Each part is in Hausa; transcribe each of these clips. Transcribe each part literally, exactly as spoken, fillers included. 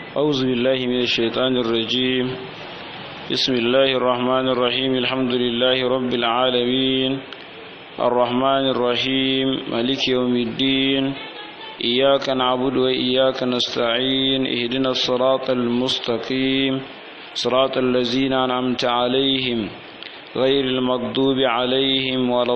أعوذ بالله من الشيطان الرجيم. بسم الله الرحمن الرحيم. الحمد لله رب العالمين الرحمن الرحيم مالك يوم الدين. إياك نعبد وإياك نستعين. اهدنا الصراط المستقيم صراط الذين أنعمت عليهم غير المغضوب عليهم ولا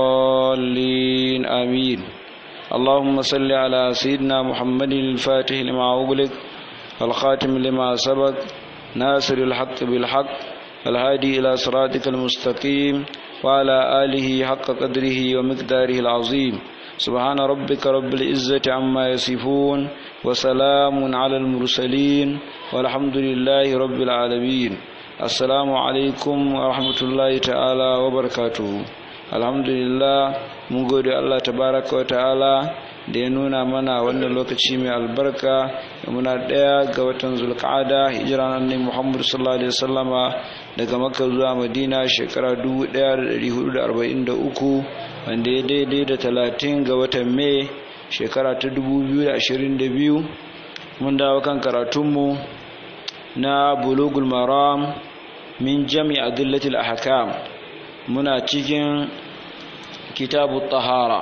الضالين آمين. اللهم صل على سيدنا محمد الفاتح لما أغلق الخاتم لما سبق ناصر الحق بالحق الهادي إلى صراطك المستقيم وعلى آله حق قدره ومقداره العظيم. سبحان ربك رب العزة عما يصفون وسلام على المرسلين والحمد لله رب العالمين. السلام عليكم ورحمة الله تعالى وبركاته. الحمد لله mun gode Allah tabaraka wa ta'ala da ya nuna mana wannan lokaci mai albarka da muna daya ga watan Zulqa'ada hijiran annabi Muhammad sallallahu alaihi wasallama daga Makka zuwa Madina shekara dubu ɗaya da ɗari hudu da arba'in da uku wanda ya daidai da talatin ga watan Mai shekara ta dubu biyu da ashirin da biyu. Mun dawo kan karatunmu na Bulughul Maram min Jami' Adillatil Ahkam. Muna cikin kitabu tahara.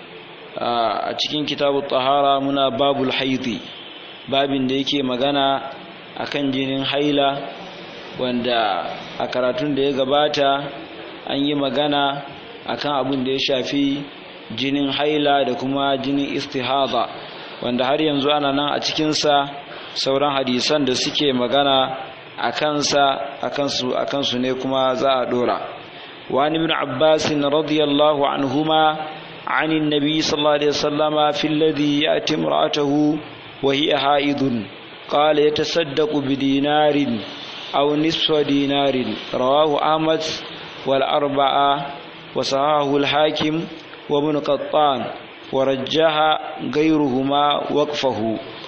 A cikin kitabu tahara muna babul haidi, babin da yake magana akan jinin haila, wanda a karatun da ya gabata an yi magana akan abin da ya shafi jinin haila da kuma jinin istihada, wanda har yanzu ana nan a cikinsa sauran hadisan da suke magana a kansa a kansu ne kuma za a dora. وعن ابن عباس رضي الله عنهما عن النبي صلى الله عليه وسلم في الذي يأتي امرأته وهي حائض قال يتصدق بدينار أو نصف دينار. رواه أحمد والأربعة وصححه الحاكم وابن قطان ورجح غيرهما وقفه.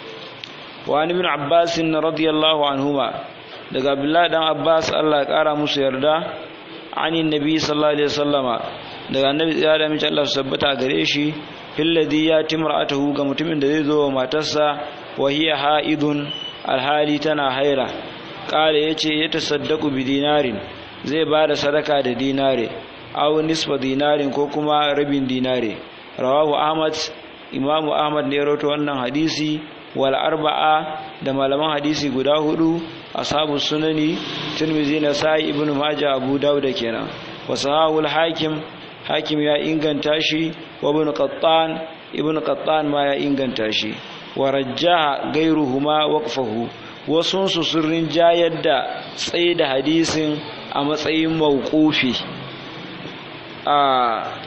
وعن ابن عباس رضي الله عنهما daga Abdullah dan Abbas Allah ya kara musu yarda ani nabi sallallahu alaihi wasallama daga annabi ya da mace Allah sabbata gare shi fil ladhi yati mar'atuhu ga mutumin da zai zo wa matarsa wa hiya haidun alhali tana haira. Kale yace ya tasaddaqu bi dinarin, zai bada sadaka da dinare aw nisfa dinarin ko kuma rabin dinare. Rawahu Ahmad, Imam Ahmad ne rawaito wannan hadisi wal arba'a da malaman hadisi guda hudu, ashabu sunani Tirmidhi, Nasa'i, Ibn Majah, Abu Dawud kenan. Wa sahahul Hakim, Hakim ya inganta shi, wa Ibn Qattan, Ibn Qattan ma ya inganta shi. Wa rajjaha gairuhuma waqfahu, wasun su sirrin jayar da tsaye da hadisin a matsayin mauqufi. a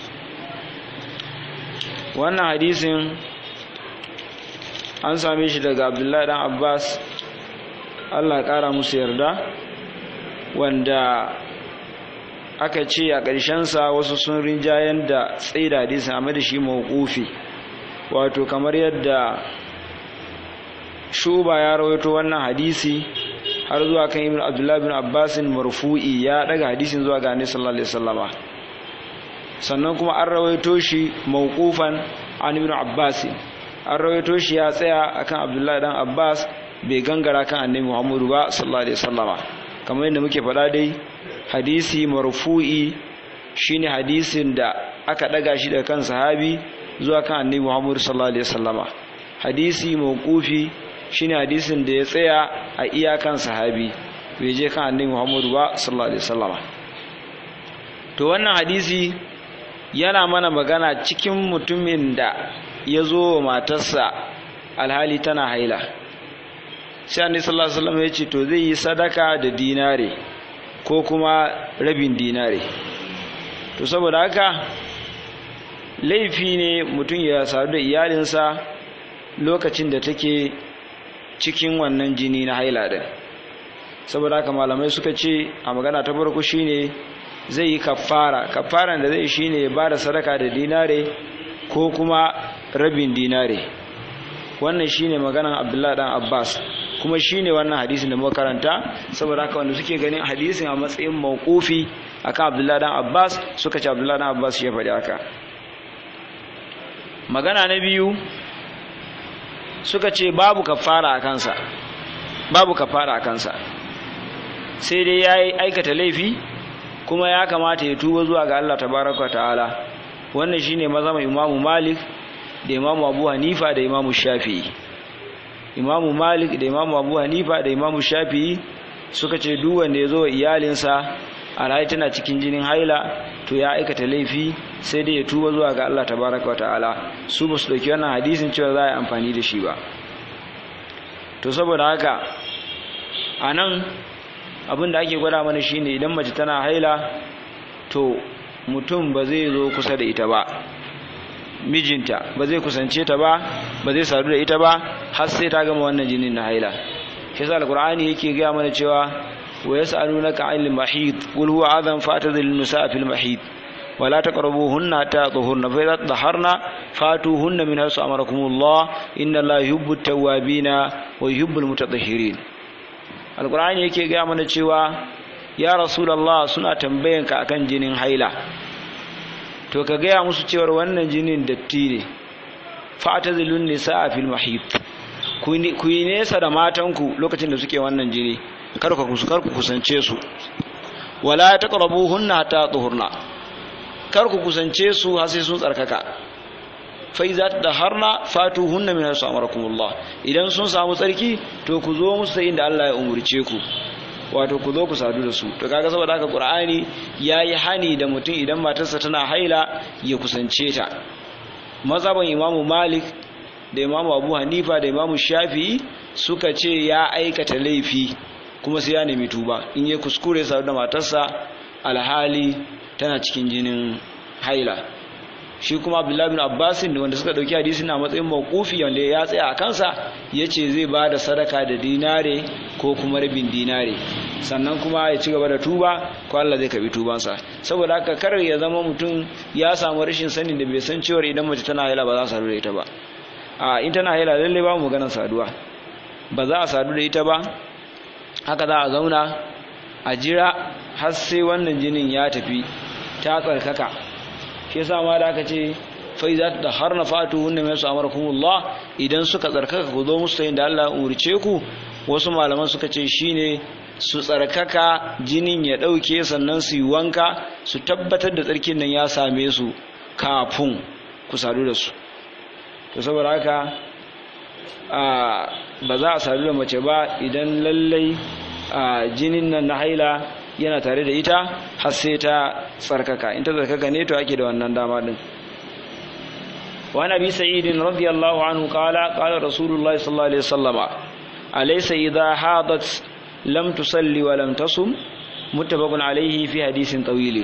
wannan hadisin an same shi daga Abdullahi dan Abbas Allah ƙara musu yarda, wanda aka ce a ƙarshensa wasu sun rinjayen da tsaida hadisin amma da shi mawqufi, wato kamar yadda Shuba ya rawaito wannan hadisi har zuwa kan Ibn Abdullah bin Abbas marfu'i, ya daga hadisin zuwa ga Annabi sallallahu alaihi wasallama. Sannan kuma an rawaito shi mawqufan an Ibn Abbas, an rawaito shi ya tsaya akan Abdullah dan Abbas, bai gangara kan Annabi Muhammadu ba sallallahu alaihi wasallama. Kamar yadda muke faɗa dai, hadisi marfu'i shine hadisin da aka daga shi daga kan sahabi zuwa kan Annabi Muhammadu sallallahu alaihi wasallama. Hadisi mawqufi shine hadisin da ya tsaya a iyakan sahabi, bai je kan Annabi Muhammadu ba sallallahu alaihi wasallama. To wannan hadisi yana mana magana cikin mutumin da ya zo wa matarsa alhali tana haila. Sai Annabi sallallahu alaihi wasallam ya ce to zai yi sadaka da dinare ko kuma rabin dinare. To saboda haka laifi ne mutum ya sadu da iyalinsa lokacin da take cikin wannan jini na haila din. Saboda haka malamai suka ce a magana ta farko shine zai yi kafara. Kafaran da zai shine ya bada sadaka da dinare ko kuma rabin dinare. Wannan shine maganan Abdullah dan Abbas, kuma shine wannan hadisin da muka karanta. Saboda haka wanda suke ganin hadisin a matsayin mauqufi akan Abdullah dan Abbas suka ce Abdullah dan Abbas ya faɗi haka. Magana na biyu suka ce babu kafara a kansa. babu kafara a kansa, sai dai ya yi aikata laifi kuma ya kamata ya tuba zuwa ga Allah tabaraka wa ta'ala. Wannan shine mazhabin Imam Malik da Imam Abu Hanifa da Imam Shafi'i. Imam Malik da Imam Abu Hanifa da Imam Shafi'i suka ce duk wanda ya zo wa iyalinsa alhali tana cikin jinin haila to ya aikata laifi, sai dai ya tuba zuwa ga Allah tabaraka wa ta'ala. Su ba su dauki wannan hadisin cewa za a yi amfani da shi ba. To saboda haka anan abin da ake gwada mana shine idan mace tana haila to mutum ba zai zo kusa da ita ba, mijinta ba zai kusance ta ba, ba zai sadu da ita ba har sai ta gama wannan jinin na haila. shi yasa alqur'ani yake ga mana cewa wa yas'alunaka 'anil mahid qul huwa adhan fa'tazilun nisaa fil mahid wa la taqrabuhunna hatta tuhurna fa idha taharna fatuhunna min haythu amarakumullah inna allaha yuhibbut tawwabina wa yuhibbul mutatahhirin. alqur'ani yake ga mana cewa ya rasulullah suna tambayanka akan jinin haila, to ka gaya musu cewar wannan jinin datti ne. fa'tazilun nisaa fil mahid, ku yi nesa da matanku lokacin da suke wannan jini, kar ku kusance su. wala taqrabuhunna hatta tuhurna, kar ku kusance su har sai sun tsarkaka. fa iza taharna fatuhunna min haythu amarakumullah, idan sun samu tsarki to ku zo musu inda Allah ya umurce ku, wato ku zo ku sadu da su. to kaga saboda haka qur'ani yayi hani da mutum idan matarsa tana haila ya kusance ta. mazhaban imamu malik da imamu abu hanifa da imamu shafi'i suka ce ya aikata laifi kuma sai ya nemi tuba in ya kuskure sadu da matarsa alhali tana cikin jinin haila. shi kuma abdullahi bin abbasin da wanda suka dauki hadisi na matsayin mawqufi wanda ya tsaya a kansa yace zai ba da sadaka da dinare ko kuma rabin dinare, sannan kuma ya ci gaba da tuba ko Allah zai kabi tubansa. saboda haka kar ya zama mutum ya samu rashin sanin da bai san cewa idan mace tana haila ba za a sadu da ita ba. a in tana haila lalle ba mu ganin saduwa, ba za a sadu da ita ba, haka za a zauna a jira har sai wannan jinin ya tafi ta tsarkaka. shi yasa ma da aka ce fa iza taharna fatuhunna min amarakumullah, idan suka tsarkaka ku zo musu da Allah ya umurce ku. wasu malaman suka ce shine su tsarkaka jinin ya dauke sannan su yi wanka su tabbatar da tsarkin nan ya same su kafin ku sadu da su. to saboda haka ba za a sadu da mace ba idan lallai jinin nan na haila yana tare da ita har sai ta tsarkaka. in ta tsarkaka ne to ake da wannan dama din. wa nabi sa'id radiyallahu anhu qala qala rasulullahi sallallahu alaihi wasallama alaysa idha hadat lam tusalli wa lam tasum, muttafaqun alayhi fi hadithin tawil.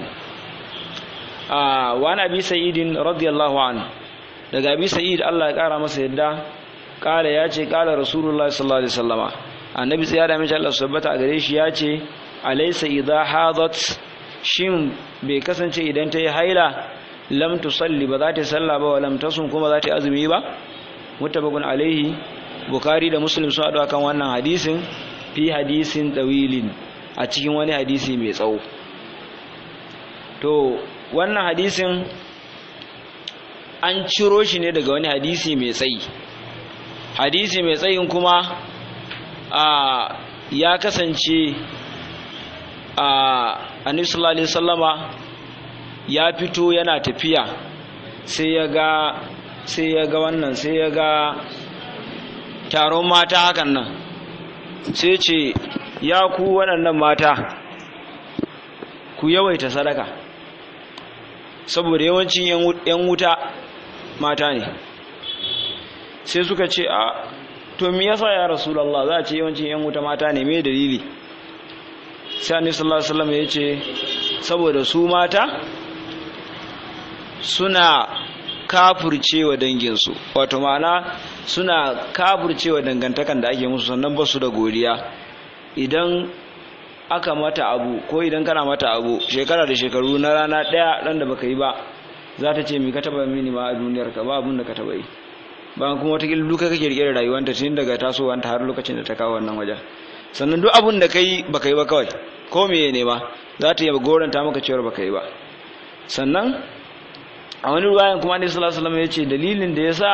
wa nabi sa'id radiyallahu anhu, daga abi sa'id Allah ya kara masa yadda, kala ya ce kala rasulullahi sallallahu alaihi wasallama, annabi sai ya da mace Allah subhanahu a gare shi ya ce alaysa idha hadat, shin bai kasance idan ta yi haila lam tusalli ba za ta salla ba wa lam tasum kuma za ta azumi ba. muttafaqun alaihi, bukhari da muslim sun hadu akan wannan hadisin fi hadisin tawilin, a cikin wani hadisi mai tsawo. to wannan hadisin an ciro shi ne daga wani hadisi mai tsayi. hadisi mai tsayin kuma a ya kasance a annabi sallallahu alaihi wasallama ya fito yana tafiya sai ya ga sai ya ga wannan sai ya ga taron mata hakan nan, sai ce ya ku waɗannan mata ku yawaita sadaka, saboda yawancin yan wuta mata ne. sai suka ce a to me yasa ya rasulullah za a ce yawancin yan wuta mata ne, me dalili? sai annabi sallallahu alaihi wasallam ya ce saboda su mata suna kafurcewa danginsu, wato ma'ana suna kafurcewa dangantakan da ake musu, sannan ba su da godiya. idan aka mata abu ko idan kana mata abu shekara da shekaru na rana daya ran da baka yi ba, za ta ce mi ka taba mini ma a duniyar ka, ba abin da ka taba yi. bayan kuma wata kila duka kake rike da rayuwanta tun daga tasowanta har lokacin da ta kawo wannan wajen. sannan duk abin da kai baka yi ba kawai ko meye ne ma za ta yi goranta maka cewa baka yi ba. sannan a wani ruwayan kuma Annabi sallallahu alaihi wasallam ya ce dalilin da yasa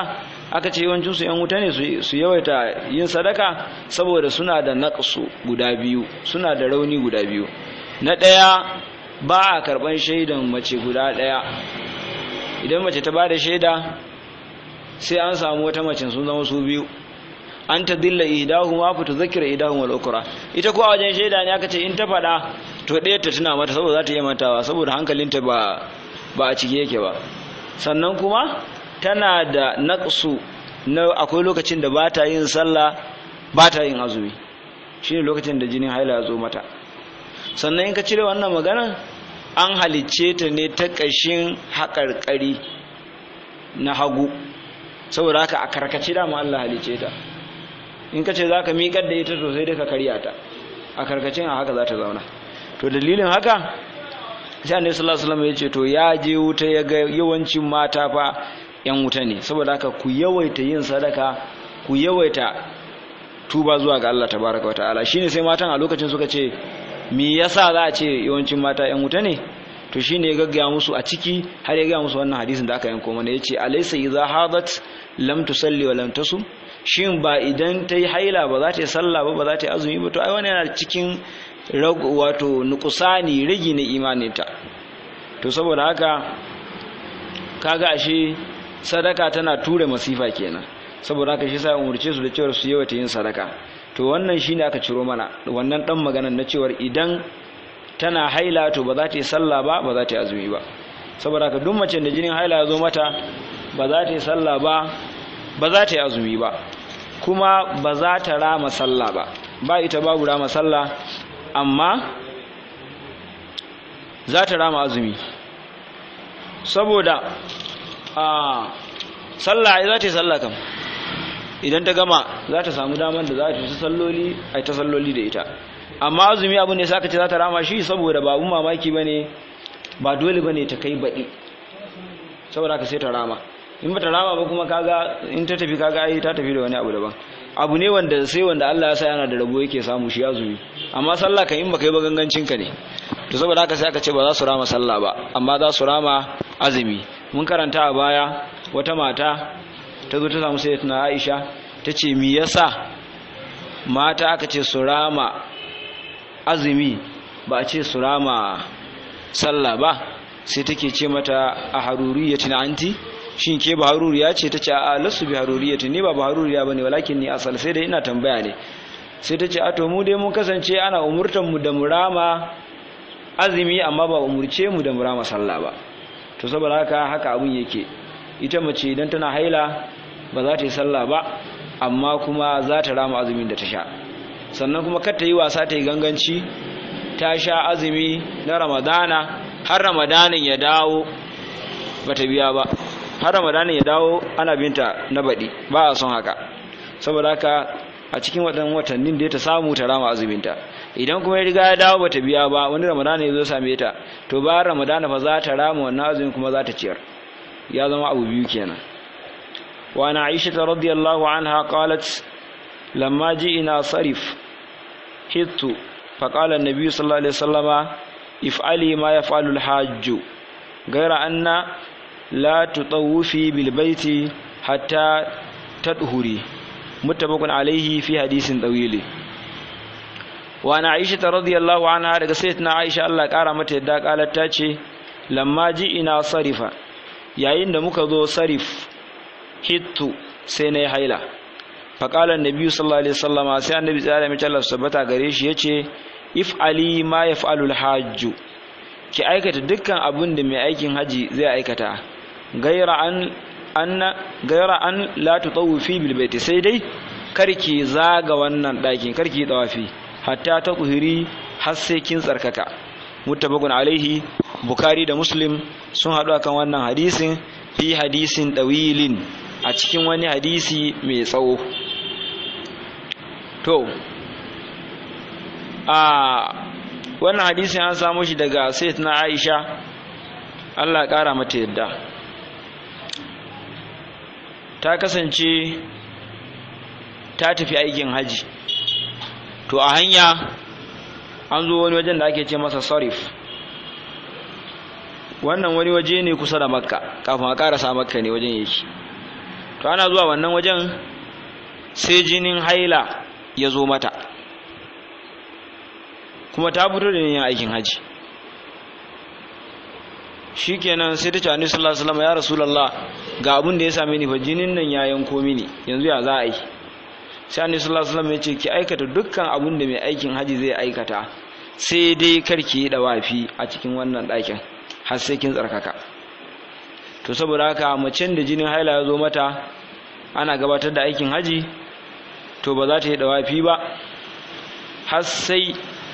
aka ce yawancin su yan wuta ne su yawaita yin sadaka saboda suna da naqsu guda biyu, suna da rauni guda biyu. Na daya ba a karban shaidan mace guda daya. Idan mace ta bada shaida sai an samu wata mace sun zama su biyu, an ta dilla ihdahuma fa tudhakkira ihdahuma al-ukhra. Ita ko a wajen shaida ne aka ce in ta fada to ɗaya ta tuna mata saboda za ta iya mantawa saboda hankalinta ba ba a cike yake ba. Sannan kuma tana da naqsu na akwai lokacin da ba ta yin sallah ba ta yin azumi, shine lokacin da jinin haila ya zo mata. Sannan in ka cire wannan magana, an halicce ta ne ta ƙashin haƙarƙari na hagu, saboda haka a karkace da ma Allah halicce ta. In ka ce za ka miƙar da ita to sai dai ka karya ta, a karkacin a haka za ta zauna. To dalilin haka sai Annabi sallallahu alaihi wasallam ya ce to ya je wuta ya ga yawancin mata fa yan wuta ne, saboda haka ku yawaita yin sadaka, ku yawaita tuba zuwa ga Allah tabaraka wa ta'ala. Shine sai matan a lokacin suka ce me yasa za a ce yawancin mata yan wuta ne? To shine ya gaggaya musu a ciki har ya ga musu wannan hadisin da aka yanko mana, yace alaysa idza hadat lam tusalli wa lam tasum. Shin ba idan ta yi haila ba za ta yi sallah ba, ba za ta yi azumi ba? To ai wannan yana cikin wato nukusani, rigi na imaninta. To saboda haka kaga ashe sadaka tana ture masifa kenan. Saboda haka shi sai umurce su da cewa su yawaita yin sadaka. To wannan shine aka ciro mana wannan dan maganar na cewa idan tana haila to ba za ta yi sallah ba, ba za ta yi azumi ba. Saboda haka duk mace da jinin haila ya zo mata ba za ta yi sallah ba, ba za ta yi azumi ba, kuma ba za ta rama sallah ba. Ba ita babu rama sallah, amma za ta rama azumi. Saboda a sallah za ta yi sallah kam, idan ta gama za ta samu daman da za ta yi salloli, ai ta salloli da ita. Amma azumi abu ne saka ce za ta rama shi saboda babu mamaki bane, ba dole bane ta kai baɗi, saboda haka sai ta rama. In ba ta rama ba kuma kaga in ta tafi kaga ai ta tafi da wani abu daban. Abu ne wanda sai wanda Allah ya sa yana da rabo yake samu shi azumi. Amma sallah kan in baka yi ba gangancin ka ne. To saboda haka sai aka ce ba za su rama sallah ba, amma za su rama azumi. Mun karanta a baya wata mata ta zo ta samu sayyidatuna Aisha ta ce me yasa mata aka ce su rama azumi ba a ce su rama sallah ba? Sai take ce mata a haruriyatin anti, shin ke ba haruriya ce? Tace a lasu bi haruriyatin, ni ba ba haruriya bane, walakin ni asal, sai dai ina tambaya ne. Sai tace a to mu dai mun kasance ana umurtan mu da murama azumi amma ba umurce mu da murama sallah ba. To saboda haka haka abun yake, ita mace idan tana haila ba za ta yi sallah ba, amma kuma za ta rama azumin da ta sha. Sannan kuma kar ta yi wasa ta yi ganganci, ta sha azumi na Ramadana har Ramadanin ya dawo bata biya ba, har Ramadanin ya dawo ana binta na baɗi, ba a son haka. Saboda haka a cikin waɗannan watannin da ta samu ta rama azuminta. Idan kuma ya riga ya dawo bata biya ba, wani Ramadana ya zo same ta, to ba Ramadana fa za ta rama wannan azumin kuma za ta ciyar. Ya zama abu biyu kenan. Wa ana Aisha radiyallahu anha qalat lamma ji'ina sarif hittu faqala an-nabiy sallallahu alaihi wasallama if'ali ma yaf'alu al-hajj ghayra anna la tutawfi bil baiti hatta tadhuri, muttafaqun alayhi fi hadisin tawil. Wa ana Aisha radiyallahu anha, daga sayyidatina Aisha Allah kara mata yadda qalat ta ce lamma ji'ina sarifa, yayin da muka zo sarif hittu sai na yi haila. faƙalar nabi sallallahu alaihi wasallama, sai annabi tsara mai tallar sabbata gare shi ya ce if ali ma ya fa'alul hajju, ki aikata dukkan abin da mai aikin haji zai aikata, gaira an anna gaira an la tutawfi bil baiti, sai dai karki zaga wannan ɗakin, karki tawafi hatta ta kuhiri, har sai kin tsarkaka. muttafaqun alaihi, Bukhari da Muslim sun haɗu akan wannan hadisin fi hadisin dawilin, a cikin wani hadisi mai tsawo. To a wannan hadisin an samu shi daga sayyidatina Aisha Allah ƙara mata yadda. Ta kasance ta tafi aikin haji, to a hanya an zo wani wajen da ake ce masa sarif. Wannan wani waje ne kusa da Makka, kafin a karasa Makka ne wajen yake. to ana zuwa wannan wajen sai jinin haila ya zo mata kuma ta fito da yin aikin haji shikenan sai ta ce annabi sallallahu alaihi wasallam ya rasulullah ga abin da ya same ni fa jinin nan ya yanko mini yanzu ya za a yi sai annabi sallallahu alaihi wasallam ya ce ki aikata dukkan abin da mai aikin haji zai aikata sai dai karki yi dawafi a cikin wannan ɗakin har sai kin tsarkaka to saboda haka macen da jinin haila ya zo mata ana gabatar da aikin haji to ba za ta yi dawafi ba har sai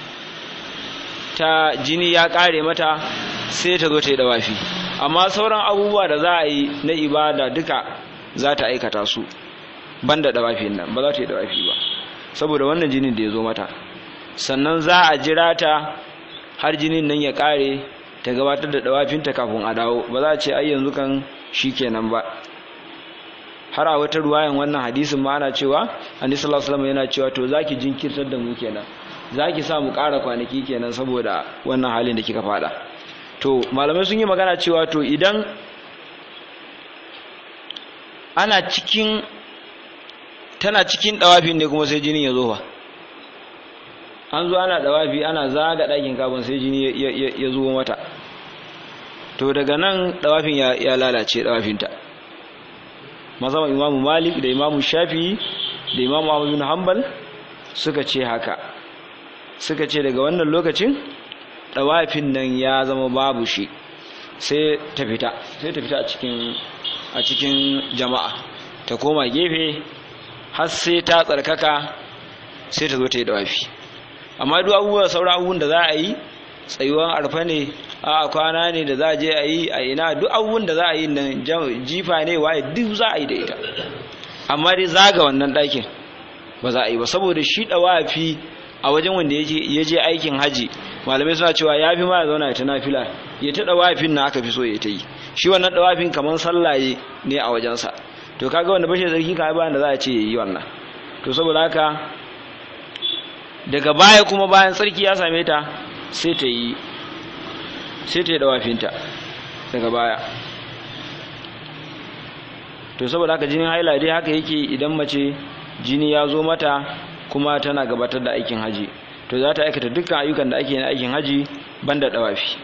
ta jini ya kare mata sai ta zo ta yi dawafi amma sauran abubuwa da za a yi na ibada duka za ta aikata su banda dawafin nan ba za ta yi dawafi ba saboda wannan jinin da ya zo mata sannan za a jira ta har jinin nan ya kare ta gabatar da dawafinta kafin a dawo ba za a ce ai yanzu kan shikenan ba har a wata ruwayan wannan hadisin ma ana cewa annabi sallallahu alaihi wasallam yana cewa to zaki jinkirtar da mu kenan zaki sa mu ƙara kwanaki kenan saboda wannan halin da kika fada to malamai sun yi magana cewa to idan ana cikin tana cikin dawafin ne kuma sai jinin ya zo fa an zo ana dawafi ana zaga ɗakin kafin sai jini ya zo mata to daga nan dawafin ya lalace dawafinta mazhaban imamu malik da imamu shafi'i da imamu ahmad bin hanbal suka ce haka suka ce daga wannan lokacin dawafin nan ya zama babu shi sai ta fita sai ta fita a cikin a cikin jama'a ta koma gefe har sai ta tsarkaka sai ta zo ta yi dawafi amma duk abubuwa sauran abubuwan da za a yi tsayuwan arfa ne a kwana ne da za a je a yi a ina duk abubuwan da za a yi nan jifa ne waye duk za a yi da ita amma dai zaga wannan ɗakin ba za a yi ba saboda shi ɗawafi a wajen wanda ya je aikin haji malamai suna cewa ya fi ma ya zauna ya ta nafila ya ta ɗawafin na aka fi so ya ta yi shi wannan ɗawafin kamar sallaye ne a wajensa to kaga wanda bashi zargi ka bayan da za a ce ya yi wannan to saboda haka daga baya kuma bayan tsarki ya same ta sai ta yi sai ta yi dawafinta daga baya to saboda haka jinin haila dai haka yake idan mace jini ya zo mata kuma tana gabatar da aikin haji to za ta aikata dukkan ayyukan da ake na aikin haji banda dawafi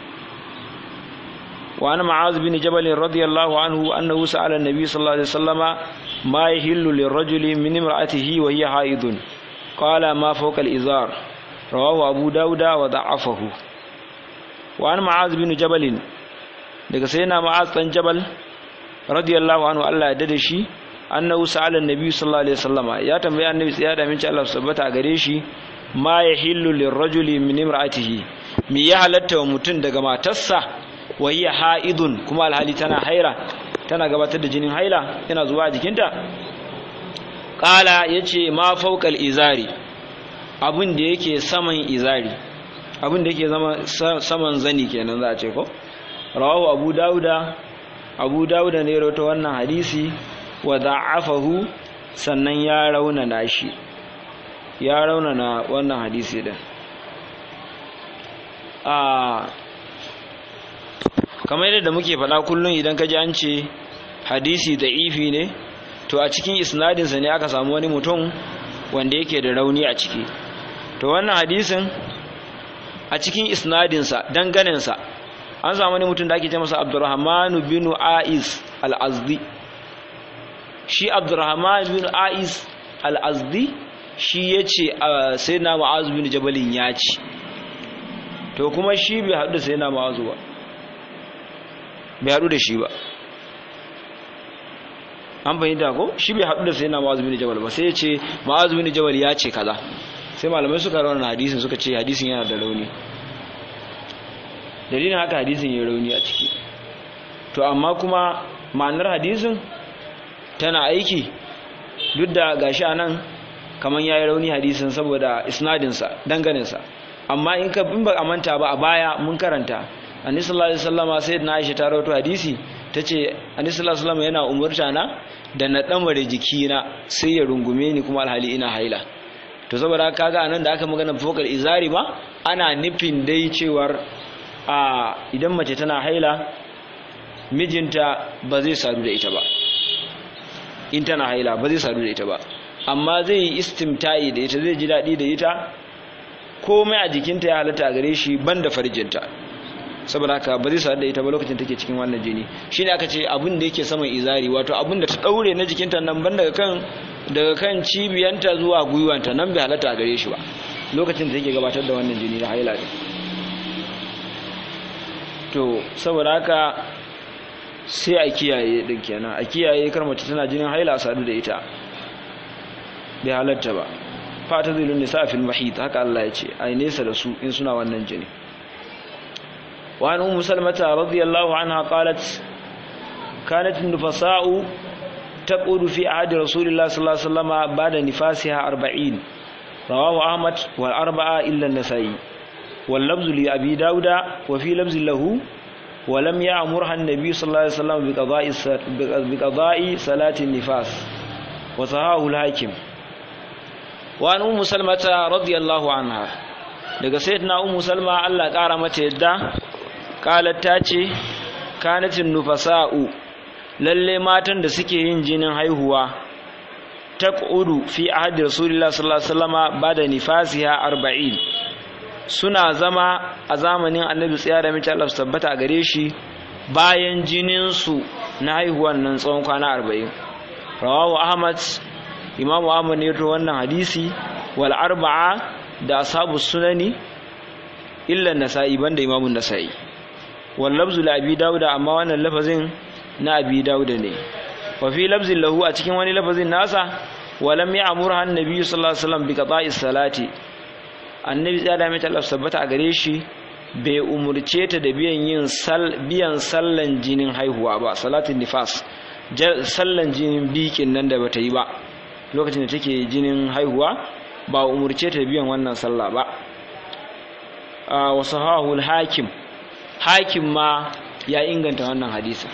wa ana ma'az bin jabal radiyallahu anhu annahu sa'ala an-nabi sallallahu alaihi wasallama ma yahillu lirrajuli min imra'atihi wa hiya haidun qala ma fawqa al-izar rawahu abu dauda wa da'afahu wa an ma'az bin jabal daga sayyidina ma'az dan jabal radiyallahu anhu Allah ya dade shi annahu sa'ala an-nabi sallallahu alaihi wasallama ya tambaye annabi sai ya da minci Allah subhanahu a gare shi ma yahillu lirrajuli min imra'atihi mi ya halatta wa mutun daga matarsa wa hiya haidun kuma alhali tana haira tana gabatar da jinin haila yana zuwa a jikinta qala yace ma fawqa al-izari abin da yake saman izari abin da yake zama saman zani kenan za a ce ko rawahu abu dauda abu dauda ne rawaito wannan hadisi wa da'afahu sannan ya raunana shi ya raunana wannan hadisi din a kamar yadda muke faɗa kullum idan ka ji an ce hadisi da'ifi ne to a cikin isnadinsa ne aka samu wani mutum wanda yake da rauni a ciki to wannan hadisin a cikin isnadinsa danganinsa an samu wani mutum da ake ce masa Abdurrahman bin A'is al-Azdi shi Abdurrahman bin A'is al-Azdi shi yace sayyidina Mu'az bin Jabal ya ci to kuma shi bai haɗu da sayyidina Mu'az ba bai haɗu da shi ba an fahimta ko shi bai haɗu da sayyidina Mu'az bin Jabal ba sai ya ce Mu'az bin Jabal ya ce kaza sai malamai suka rawana hadisin suka ce hadisin yana da rauni dalilin haka hadisin ya rauni a ciki to amma kuma ma'anar hadisin tana aiki duk da gashi anan kaman yayi rauni hadisin saboda isnadinsa danganinsa amma in ka in ba manta ba a baya mun karanta annabi sallallahu alaihi wasallama sayyidina Aisha ta rawaito hadisi tace annabi sallallahu alaihi wasallama yana umurta na da na damare jikina sai ya rungume ni kuma alhali ina haila to saboda kaga anan da aka magana fokal izari ba ana nufin dai cewar a idan mace tana haila mijinta ba zai sadu da ita ba in tana haila ba zai sadu da ita ba, amma zai yi istimta'i da ita, zai ji daɗi da ita, komai a jikinta ya halatta a gare shi banda farjinta, saboda haka ba zai sadu da ita ba lokacin take cikin wannan jini. Shine aka ce abin da yake saman izari, wato abin da ta daure na jikinta nan ban daga kan daga kan cibiyanta zuwa gwiwanta nan bai halatta a gare shi ba lokacin da take gabatar da wannan jini na haila din. To saboda haka sai a kiyaye din kenan, a kiyaye kar mace tana jinin haila a sadu da ita, bai halatta ba. Fata zai lunne sa fil mahid, haka Allah ya ce ai nesa da su in suna wannan jini. Wa an ummu salmata radiyallahu anha qalat kanat an-nufasa'u taqudu fi ahdi rasulillahi sallallahu alaihi wasallam ba'da nifasiha arba'in, rawahu ahmad wal arba'a illa an-nasa'i wal lafzu li abi dauda wa fi lafzi lahu wa lam ya'murha an-nabi sallallahu alaihi wasallam bi qada'i bi qada'i salati an-nifas wa sahahu al-hakim. Wa an ummu salmata radiyallahu anha, daga sayyidina ummu salma Allah kara mata yadda, qalat ta ce kanatin nufasa'u, lalle matan da suke yin jinin haihuwa, taqudu fi ahdi rasulillahi sallallahu alaihi wasallam bada nifasiha arba'in, suna zama a zamanin annabi tsaya da mace Allah tabbata gare shi bayan jinin su na haihuwan nan tsawon kwana arba'in. Rawahu ahmad, imam ahmad ne to wannan hadisi, wal arba'a da ashabu sunani illa nasa'i banda imam an-nasa'i, wal lafzu li abi dauda, amma wannan lafazin na abi dauda ne. Wa fi lafzin lahu, a cikin wani lafazin nasa, wa lam ya'murha an-nabi sallallahu alaihi wasallam bi qada'i salati, annabi ya da mai Allah sabbata a gare shi bai umurce ta da biyan yin sal biyan sallan jinin haihuwa ba, salatin nifas, sallan jinin bikin nan da bata yi ba lokacin da take jinin haihuwa, ba umurce ta da biyan wannan sallah ba. wa sahahu al-hakim, hakim ma ya inganta wannan hadisin.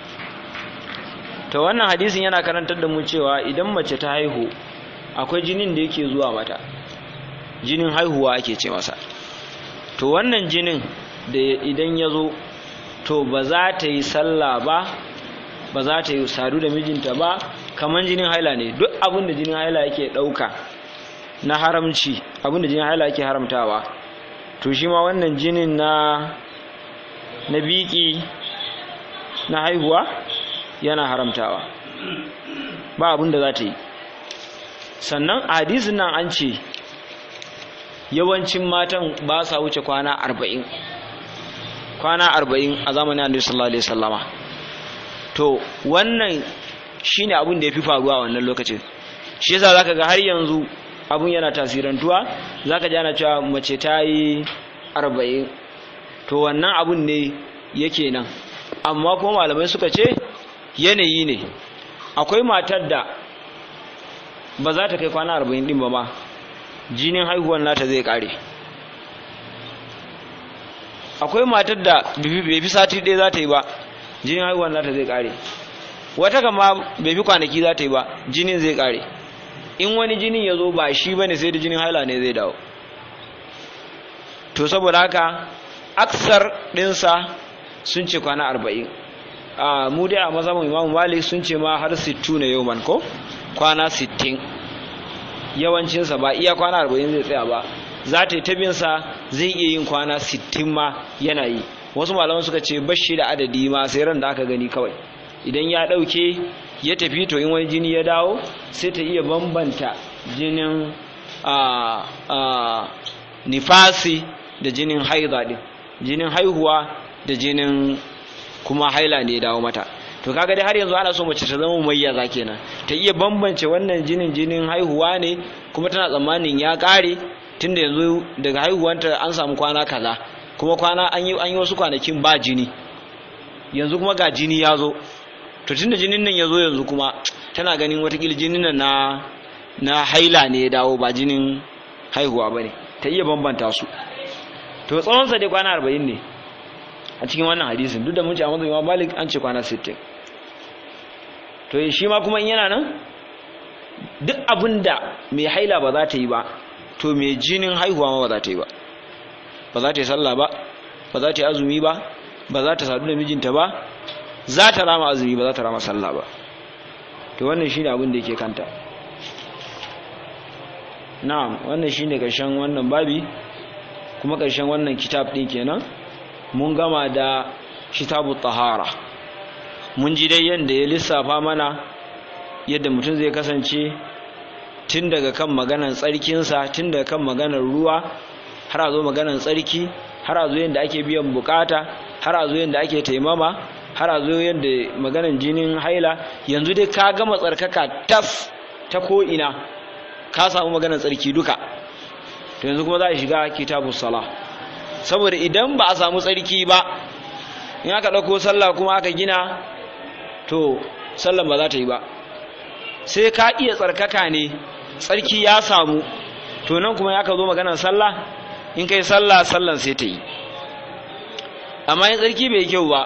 To wannan hadisin yana karantar da mu cewa idan mace ta haihu akwai jinin da yake zuwa mata, jinin haihuwa ake ce masa. To wannan jinin da idan ya zo, to ba za ta yi sallah ba, ba za ta yi sadu da mijinta ba, kaman jinin haila ne. Duk abin da jinin haila yake ɗauka na haramci, abin da jinin haila yake haramtawa, to shi ma wannan jinin na na biki na haihuwa yana haramtawa, ba abin da za ta yi. Sannan a hadisin nan an ce yawancin matan ba sa wuce kwana arba'in, kwana arba'in a zamanin annabi sallallahu alaihi wasallama. To wannan shine abin da yafi faruwa wannan lokacin, shi yasa zaka ga har yanzu abun yana tasirantuwa, zaka ji ana cewa mace ta yi arba'in, to wannan abun ne yake nan. Amma kuma malamai suka ce yanayi ne, akwai matar da ba za ta kai kwana arba'in din ba ma jinin haihuwan nata zai kare. Akwai matar da bai fi sati ɗaya za ta yi ba jinin haihuwan nata zai kare. Wata kama bai fi kwanaki za ta yi ba jinin zai kare. In wani jinin ya zo ba shi bane, sai da jinin haila ne zai dawo. To saboda haka aksar ɗinsa sun ce kwana arba'in. a mu dai a mazhabin Imam Malik sun ce ma har sittin ne yau man ko kwana sittin yawancin sa ba iya kwana arba'in zai tsaya ba, za ta yi tabin sa zai iya yin kwana sittin ma yana yi. Wasu malaman suka ce bashi da adadi ma, sai ran da aka gani kawai. Idan ya dauke ya tafi, to in wani jini ya dawo sai ta iya bambanta jinin a a nifasi da jinin haida din, jinin haihuwa da jinin kuma haila ne ya dawo mata. To kaga dai har yanzu ana so mace ta zama mumayyaza kenan, ta iya bambance wannan jinin jinin haihuwa ne, kuma tana tsammanin ya kare tunda yanzu daga haihuwanta an samu kwana kaza, kuma kwana an yi an yi wasu kwanakin ba jini, yanzu kuma ga jini ya zo. To tunda jinin nan ya zo yanzu kuma tana ganin watakila jinin nan na na haila ne ya dawo ba jinin haihuwa bane, ta iya bambanta su. To tsawon sa dai kwana arba'in ne a cikin wannan hadisin, duk da mun ce a mazhabin Imam Malik an ce kwana sittin. To shi ma kuma in yana nan, duk abinda mai haila ba za ta yi ba, to mai jinin haihuwa ma ba za ta yi ba. Ba za ta yi sallah ba, ba za ta yi azumi ba, ba za ta sadu da mijinta ba, za ta rama azumi ba za ta rama sallah ba. to wannan shine abin da yake kanta. na'am wannan shine karshen wannan babi kuma karshen wannan kitab din kenan. Mun gama da kitabut tahara, mun ji dai yanda ya lissafa mana yadda mutum zai kasance tun daga kan maganar tsarkinsa, tun daga kan maganar ruwa har a zo maganar tsarki, har a zo yadda ake biyan bukata, har a zo yadda ake taimama, har a zo yadda maganar jinin haila. Yanzu dai ka gama tsarkaka tas ta ko'ina, ka samu maganar tsarki duka. To yanzu kuma za a shiga kitabus sala, saboda idan ba a samu tsarki ba, in aka ɗauko sallah kuma aka gina, to sallan ba za ta yi ba. Sai ka iya tsarkaka ne, tsarki ya samu, to nan kuma ya ka zo maganar sallah, in kai sallah sallan sai ta yi. Amma yin tsarki bai kyau ba,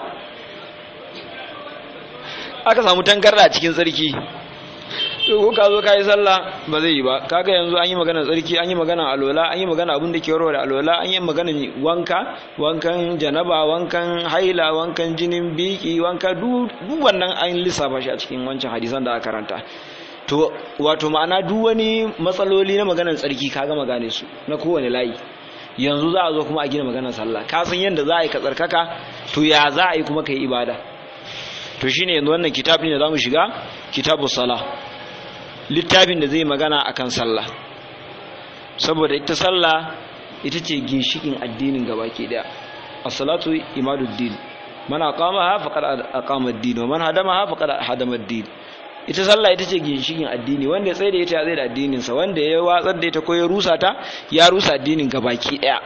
aka samu tangarda cikin tsarki, to ko ka zo ka yi sallah ba zai yi ba. Kaga yanzu an yi maganar tsarki, an yi maganar alola, an yi maganar abin da ke warware alola, an yi maganar wanka, wankan janaba, wankan haila, wankan jinin biki, wanka duk wannan an lissafa shi a cikin wancan hadisan da aka karanta. To wato ma'ana duk wani matsaloli na maganar tsarki ka gama gane su na kowane layi. Yanzu za a zo kuma a gina maganar sallah, ka san yadda za a yi ka tsarkaka, to ya za a yi kuma ka yi ibada. To shine yanzu wannan kitabin da za mu shiga, kitabus sala, littafin da zai magana akan sallah, saboda ita sallah ita ce ginshikin addinin gabaki daya. As-salatu imaduddin, man aqamaha faqad aqama ad-din wa man hadamaha faqad hadama ad-din. Ita sallah ita ce ginshikin addini, wanda ya tsaye da ita ya tsaye da addinin sa, wanda ya watsar da ita ko ya rusa ta ya rusa addinin gabaki daya.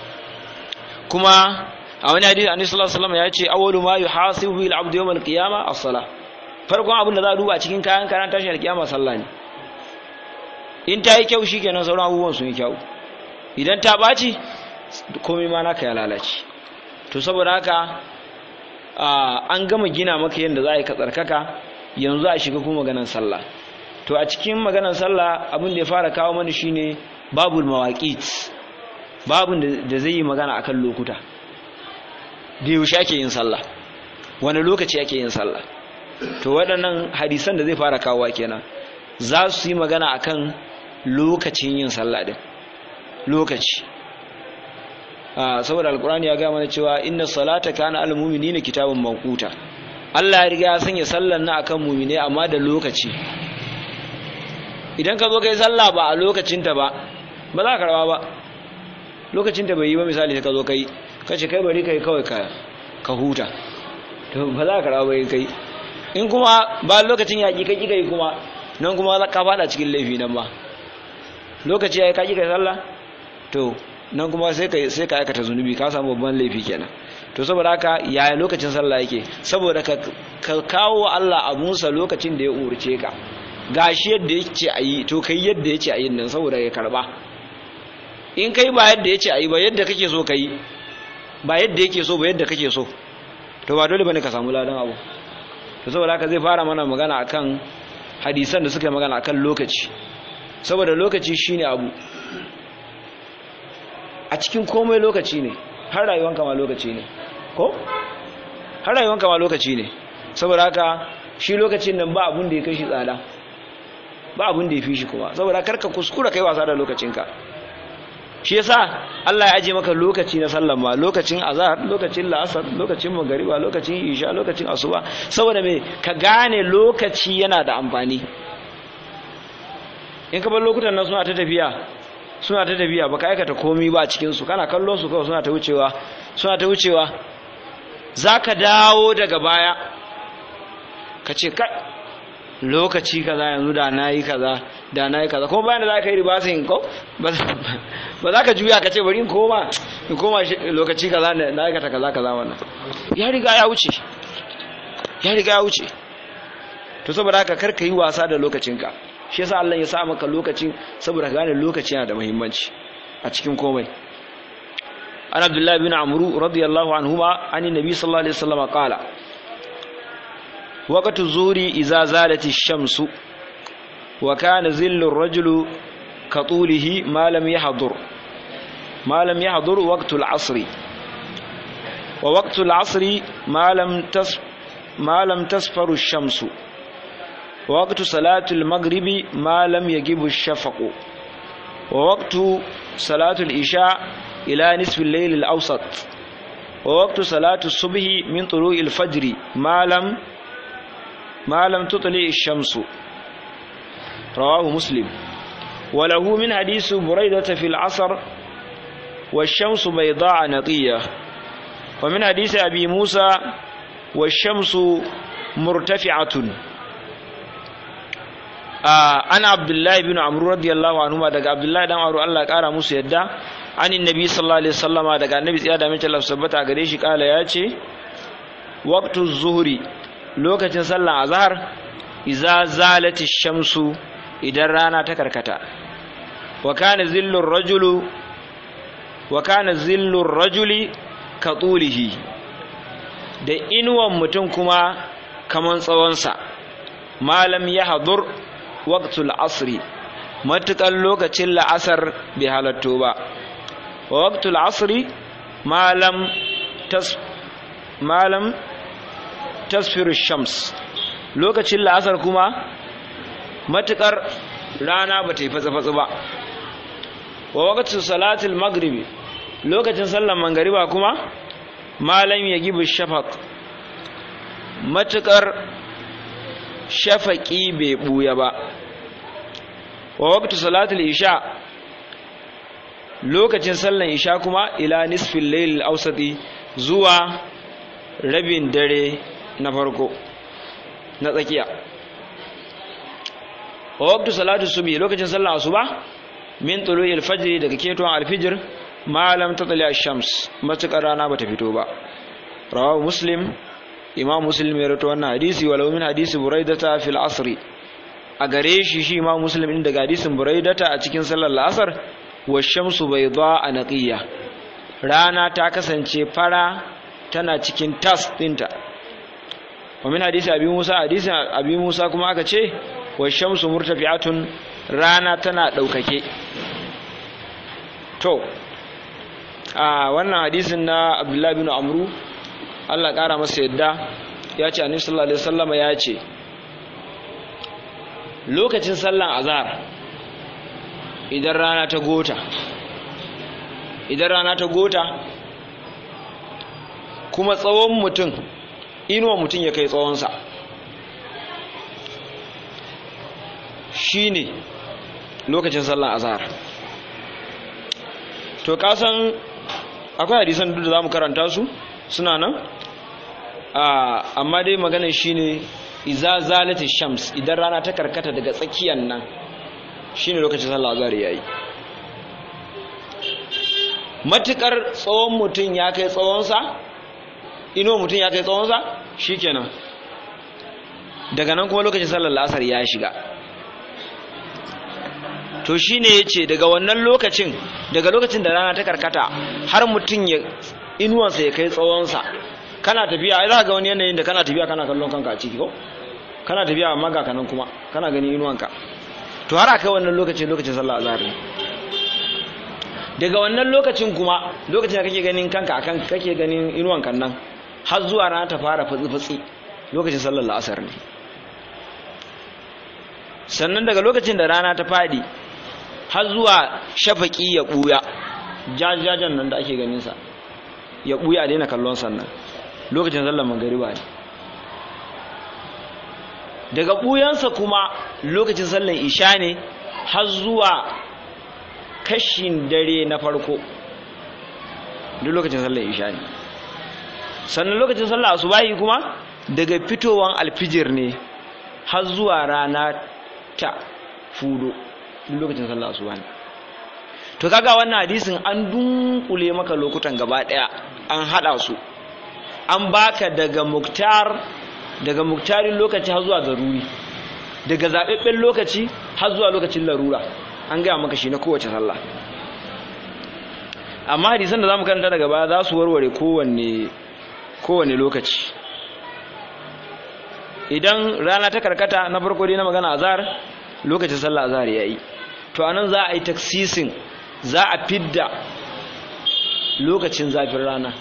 Kuma a wani hadisi Annabi sallallahu alaihi wasallam ya ce awwalu ma yuhasibu bil abdu yawm al-qiyamah as-salah. Farkon abin da za a duba cikin kayan karan tashin alkiyama sallah ne. In ta yi kyau shikenan sauran abubuwan sun yi kyau, idan ta ɓaci komai ma naka ya lalace. To saboda haka an gama gina maka yadda za a yi ka tsarkaka, yanzu a shiga kuma maganar sallah. To a cikin maganar sallah abin da ya fara kawo mana shine babul mawaqit, babun da zai yi magana akan lokuta. Da yaushe ake yin sallah, wani lokaci ake yin sallah. To waɗannan hadisan da zai fara kawo kenan za su yi magana akan lokacin yin sallah din, lokaci. Saboda alkurani ya gaya mana cewa inna salata kana alal mu'minina kitabun mawquta. Allah ya riga ya sanya sallan na akan mu'mine amma da lokaci. Idan ka zo kai sallah ba a lokacinta ba, ba za ka karba ba. Lokacinta bai yi ba, misali sai ka zo kai kace kai bari kai kawai ka ka huta, to ba za ka karba ba kai. In kuma ba lokacin yaƙi kai kai kuma nan kuma ka fada cikin laifi nan ba. Lokaci yayi ka kai sallah, to nan kuma sai ka sai ka aikata zunubi, ka samu babban laifi kenan. To saboda haka yaya lokacin sallah yake? Saboda ka ka kawo Allah abunsa lokacin da ya umurce ka, gashi yadda yake ayi, to kai yadda yake ayin nan saboda ya karba. In kai ba yadda yake ayi ba, yadda kake so kai, ba yadda yake so ba yadda kake so, to ba dole bane ka samu ladan abu. To saboda haka zai fara mana magana akan hadisan da suka yi magana akan lokaci, saboda lokaci shine abu a cikin komai. Lokaci ne, har rayuwanka ma lokaci ne, ko har rayuwanka ma lokaci ne. Saboda haka shi lokacin nan ba abun da ya kai shi tsada, ba abun da ya fi shi kuma. Saboda karka kuskura kai wasa da lokacinka. Shi yasa Allah ya aje maka lokaci na sallan ma, lokacin azhar, lokacin la'asar, lokacin magariba, lokacin isha, lokacin asuba, saboda me ka gane lokaci yana da amfani. In ka bar lokutan nan suna ta tafiya suna ta tafiya baka aikata komai ba a cikin su, kana kallon su kawai suna ta wucewa suna ta wucewa zaka dawo daga baya ka ce kai lokaci kaza yanzu da nayi kaza da nayi kaza, kuma bayan da zaka yi ribasin ko ba za ka juya ka ce bari in koma in koma lokaci kaza na aikata kaza kaza. Wannan ya riga ya wuce ya riga ya wuce. To saboda haka kar ka yi wasa da lokacinka. Shi yasa Allah ya sa maka lokacin, saboda ka gane lokaci yana da muhimmanci a cikin komai. An Abdullah bin Amru radiyallahu anhuma an Nabi sallallahu alaihi wasallam qala waqtu zuri idza zalat ash-shamsu wa kana zillu ar-rajulu ka tulihi ma lam yahdur ma lam yahdur waqtu al-'asr wa waqtu al-'asr ma lam tas ma lam tasfaru ash-shamsu waqtu salatul maghribi ma lam yagibu shafaqu wa waqtu salatul isha ila nisfi al-layl al-awsat wa waqtu salatus subhi min tulu'il fajr ma lam ma lam tutli ash-shamsu rawahu muslim wa lahu min hadith buraidah fi al-'asr والشمس بيضاء نقية ومن حديث أبي موسى والشمس مرتفعة آه أنا عبد الله بن عمرو رضي الله عنهما دقى عبد الله بن عمرو الله قال موسى يدا عن النبي صلى الله عليه وسلم دقى النبي سيادة من الله سبت أقريش قال ياتي وقت الظهر لوكة صلى أظهر إذا زالت الشمس إذا رانا تكركتا وكان ذل الرجل وكان ذل الرجل كطوله da inuwan mutum kuma kaman tsawonsa malam ya hadur waqtul asri matukan lokacin la'asar bai halatto ba wa waqtul asri malam tas malam tasfiru shams lokacin la'asar kuma matukar rana ba ta yi fatsa-fatsa ba wa waqtul salatul maghribi lokacin sallar mangariba kuma malam ya gibi shafaq matukar shafaqi bai buya ba wa waqtu salatul isha lokacin sallar isha kuma ila nisfil layl awsati zuwa rabin dare na farko na tsakiya wa waqtu salatul subhi lokacin sallar asuba min tulu'il fajr daga ketowar alfijir malam tatali ash-shams matukar rana bata fito ba rawahu muslim imam muslim ya rawaito wannan hadisi walau min hadisi buraidata fil asr a gare shi shi imam muslim din daga hadisin buraidata a cikin sallar asr wash-shamsu bayda naqiya rana ta kasance fara tana cikin tas dinta wa min hadisi abi musa hadisin abi musa kuma aka ce wash-shamsu murtafi'atun rana tana daukake to a wannan hadisin na Abdullahi bin Amru Allah ƙara masa yadda ya ce Annabi sallallahu alaihi wasallam ya ce lokacin sallan azhar idan rana ta gota idan rana ta gota kuma tsawon mutum inuwa mutum ya kai tsawonsa shine lokacin sallan azhar to kasan akwai hadisan duk da zamu karanta su suna nan amma dai maganar shine iza zalati shams idan rana ta karkata daga tsakiyar nan shine lokacin sallah azhar yayi matukar tsawon mutun ya kai tsawon sa ino mutun ya kai tsawon sa shikenan daga nan kuma lokacin sallar asar ya shiga to shine yace daga wannan lokacin daga lokacin da rana ta karkata har mutun ya inuwansa ya kai tsawonsa kana tafiya ai za ga wani yanayin da kana tafiya kana kallon kanka a ciki ko kana tafiya amma ga kanan kuma kana gani inuwanka to har akai wannan lokacin lokacin sallah azhar daga wannan lokacin kuma lokacin da kake ganin kanka akan kake ganin inuwanka nan har zuwa rana ta fara fatsi fatsi lokacin sallar asar ne sannan daga lokacin da rana ta fadi har zuwa shafaki ya buya jajajan nan da ake ganin sa ya buya daina kallon sannan lokacin sallar magariba ne daga buyansa kuma lokacin sallar isha ne har zuwa kashin dare na farko duk lokacin sallar isha ne sannan lokacin sallar asubahi kuma daga fitowan alfijir ne har zuwa rana ta fudo duk lokacin sallar asuba ne to kaga wannan hadisin an dunkule maka lokutan gaba daya an hada su an baka daga muktar daga muktarin lokaci har zuwa zaruri daga zababben lokaci har zuwa lokacin larura an ga maka shi na kowace sallah amma hadisan da zamu karanta daga baya za su warware kowanne kowanne lokaci idan rana ta karkata na farko dai na magana azhar lokacin sallah azhar yayi to anan za a yi taksisin za a fidda lokacin zafin rana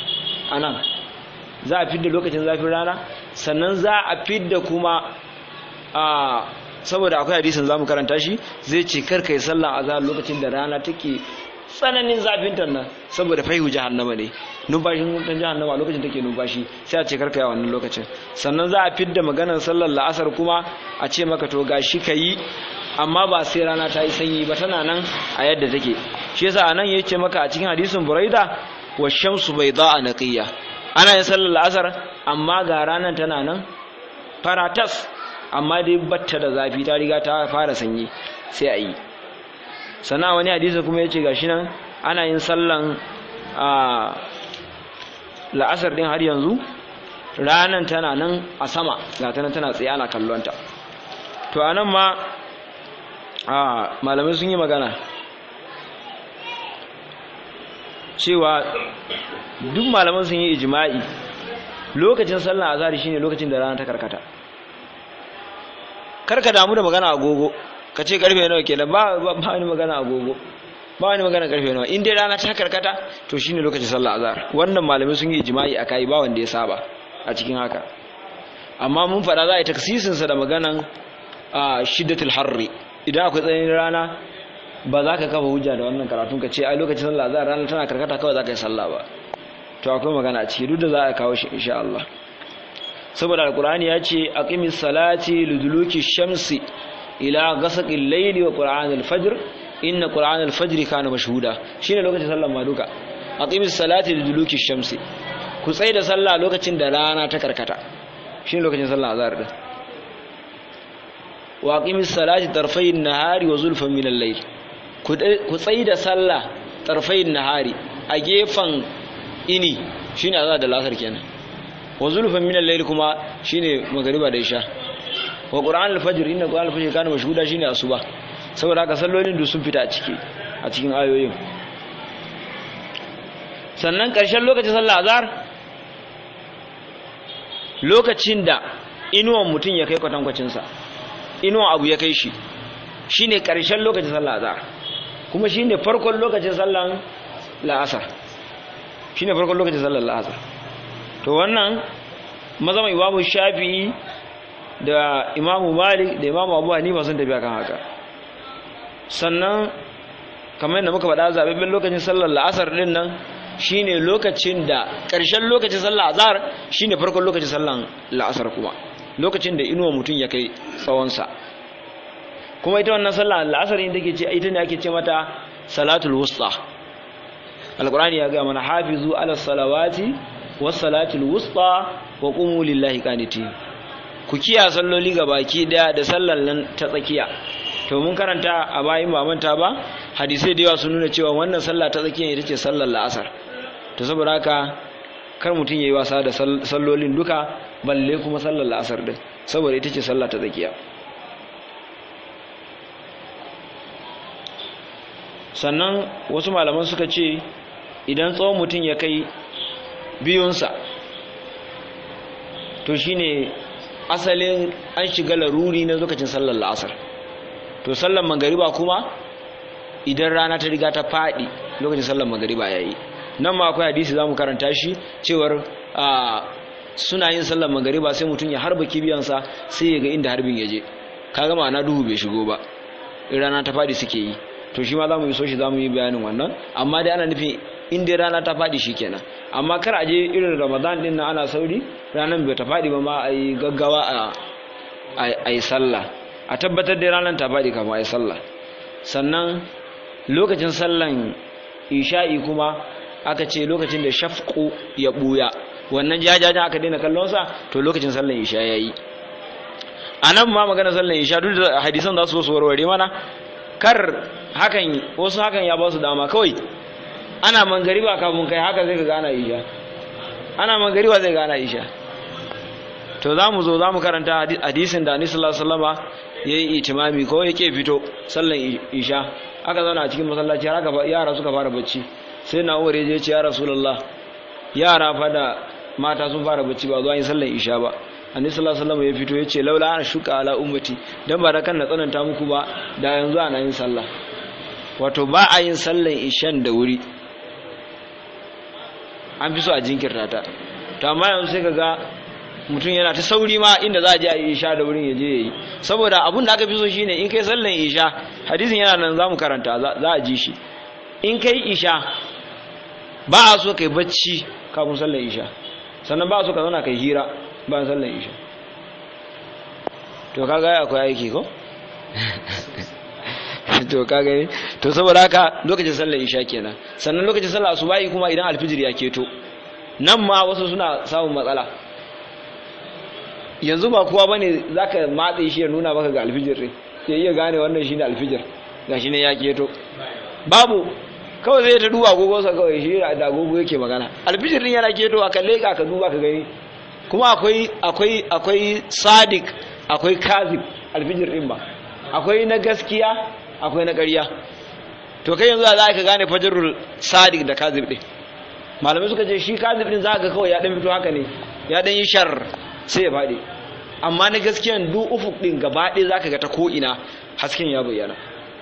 anan za a fidda lokacin zafin rana sannan za a fidda kuma a saboda akwai hadisin zamu karanta shi zai ce kar kai sallah azhar lokacin da rana take tsananin zafin ta nan saboda faihu jahannama ne numfashin wutan jahannama lokacin take numfashi sai a ce kar kai wannan lokacin sannan za a fidda maganar sallar la'asar kuma a ce maka to gashi kai amma ba sai rana ta yi sanyi ba tana nan a yadda take shi yasa anan yace maka a cikin hadisin Buraida wa shamsu bayda'a naqiya ana yin sallar la'asar amma ga ranar tana nan faratas amma dai batta da zafi ta riga ta fara sanyi sai a yi sana wani hadisi kuma yace gashi nan ana yin sallan a la'asar din har yanzu ranar tana nan a sama ga ta nan tana tsaye ana kallonta to anan ma a malamai sun yi magana cewa duk malaman sun yi ijma'i lokacin sallar azhar shine lokacin da rana ta karkata karka damu da magana agogo kace karfe nawa kenan ba ba wani magana agogo ba wani magana karfe nawa in dai rana ta karkata to shine lokacin sallar azhar wannan malamai sun yi ijma'i akai ba wanda ya saba a cikin haka amma mun fada za a yi taksisin sa da maganan shiddatul harri idan akwai tsananin rana ba za ka kafa hujja da wannan karatun ka ce ai lokacin sallah azhar rana tana karkata kawai za ka yi sallah ba to akwai magana a ciki duk da za a kawo shi insha Allah saboda alqur'ani ya ce aqimis salati liduluki shamsi ila ghasaqil layli wa qur'anil fajr inna qur'anal fajr kana mashhuda shine lokacin sallar maduka aqimis salati liduluki shamsi ku tsaya da sallah lokacin da rana ta karkata shine lokacin sallar azhar din wa aqimis salati tarfayin nahari wa zulfan minal layl ku tsaya da sallah tarfayin nahari a gefan ini shine azhar da lasar kenan wa zulfan minal layl kuma shine magriba da isha wa qur'an al-fajr inna qur'an al-fajr kana mashhuda shine asuba saboda haka sallolin da sun fita a ciki a cikin ayoyin sannan karshen lokacin sallah azhar lokacin da inuwan mutun ya kai kwatankwacin sa inuwan abu ya kai shi shine karshen lokacin sallah azhar kuma shine farkon lokacin sallan la'asar shine farkon lokacin sallar la'asar to wannan mazama imamu shafi'i da imamu malik da imamu abu hanifa sun tafi kan haka sannan kamar yadda muka faɗa zababben lokacin sallar la'asar din nan shine lokacin da ƙarshen lokacin sallar azhar shine farkon lokacin sallar la'asar kuma lokacin da inuwa mutum ya kai tsawonsa kuma ita wannan sallar la'asar ne take ce ita ne ake ce mata salatul wusta alqur'ani ya ga mana hafizu ala salawati was salatul wusta wa qumu lillahi qanitin ku kiya salloli gabaki daya da sallar nan ta tsakiya to mun karanta a bayin ba manta ba hadisi da yawa sun nuna cewa wannan sallah ta tsakiya ita ce sallar la'asar to saboda haka kar mutun yayi wasa da sallolin duka balle kuma sallar la'asar din saboda ita ce sallah ta tsakiya sannan wasu malaman suka ce idan tsawon mutun ya kai biyunsa to shine asalin an shiga laruri na lokacin sallar la'asar to sallar magariba kuma idan rana ta riga ta fadi lokacin sallar magariba yayi nan ma akwai hadisi zamu karanta shi cewar suna yin sallar magariba sai mutum ya harba kibiyansa sai ya ga inda harbin yaje kaga ma'ana duhu bai shigo ba in rana ta fadi suke yi to shi ma zamu yi so shi zamu yi bayanin wannan amma dai ana nufin in dai rana ta fadi shikenan amma kar a je irin Ramadan din nan ana sauri ranan bai ta fadi ba ma ayi gaggawa a ayi sallah a tabbatar da ranan ta fadi kafin ayi sallah sannan lokacin sallan isha'i kuma aka ce lokacin da shafqu ya buya wannan jajajen aka daina kallon sa to lokacin sallan isha yayi anan ma magana sallan isha duk da hadisan za su so su warware mana kar hakan wasu hakan ya ba su dama kawai ana mangariba kafin kai haka zai ga ana isha ana mangariba zai ga ana isha to zamu zo zamu karanta hadisin da Annabi sallallahu alaihi wasallama yayi itimami ko yake fito sallan isha aka zauna a cikin masallaci har aka yara suka fara bacci sai na Umar ya ce ya Rasulullah yara fa da mata sun fara bacci ba zuwa yin sallan isha ba Annabi sallallahu alaihi wasallama ya fito ya ce laula ana shuka ala ummati dan ba da kan na tsananta muku ba da yanzu ana yin sallah wato ba a yin sallan ishan da wuri an fi so a jinkirta ta to amma yanzu sai kaga mutum yana ta sauri ma inda za a je a yi isha da wurin ya je ya yi saboda abun da aka fi so shine in kai sallan isha hadisin yana nan za mu karanta za a ji shi in kai isha ba a so kai bacci kafin sallan isha sannan ba a so ka zauna kai hira bayan sallan isha to kaga akwai aiki ko to kaga to saboda haka lokacin sallar isha kenan sannan lokacin sallar asubahi kuma idan alfijir ya keto nan ma wasu suna samun matsala yanzu ba kowa bane zaka matse shi ya nuna maka ga alfijir din sai iya gane wannan shine alfijir gashi ne ya keto babu kawai zai ta duba agogo sa kawai shi da agogo yake magana alfijir din yana keto aka leka ka duba ka gani kuma akwai akwai akwai sadiq akwai kazib alfijir din ba akwai na gaskiya akwai na ƙarya to kai yanzu za ka gane fajrul sadiq da kazib din malamai suka ce shi kazib din za ka kawai ya dan fito haka ne ya dan yi shar sai ya fadi amma na gaskiyan duk ufuk din gaba ɗaya zaka ga ta ko ina hasken ya bayyana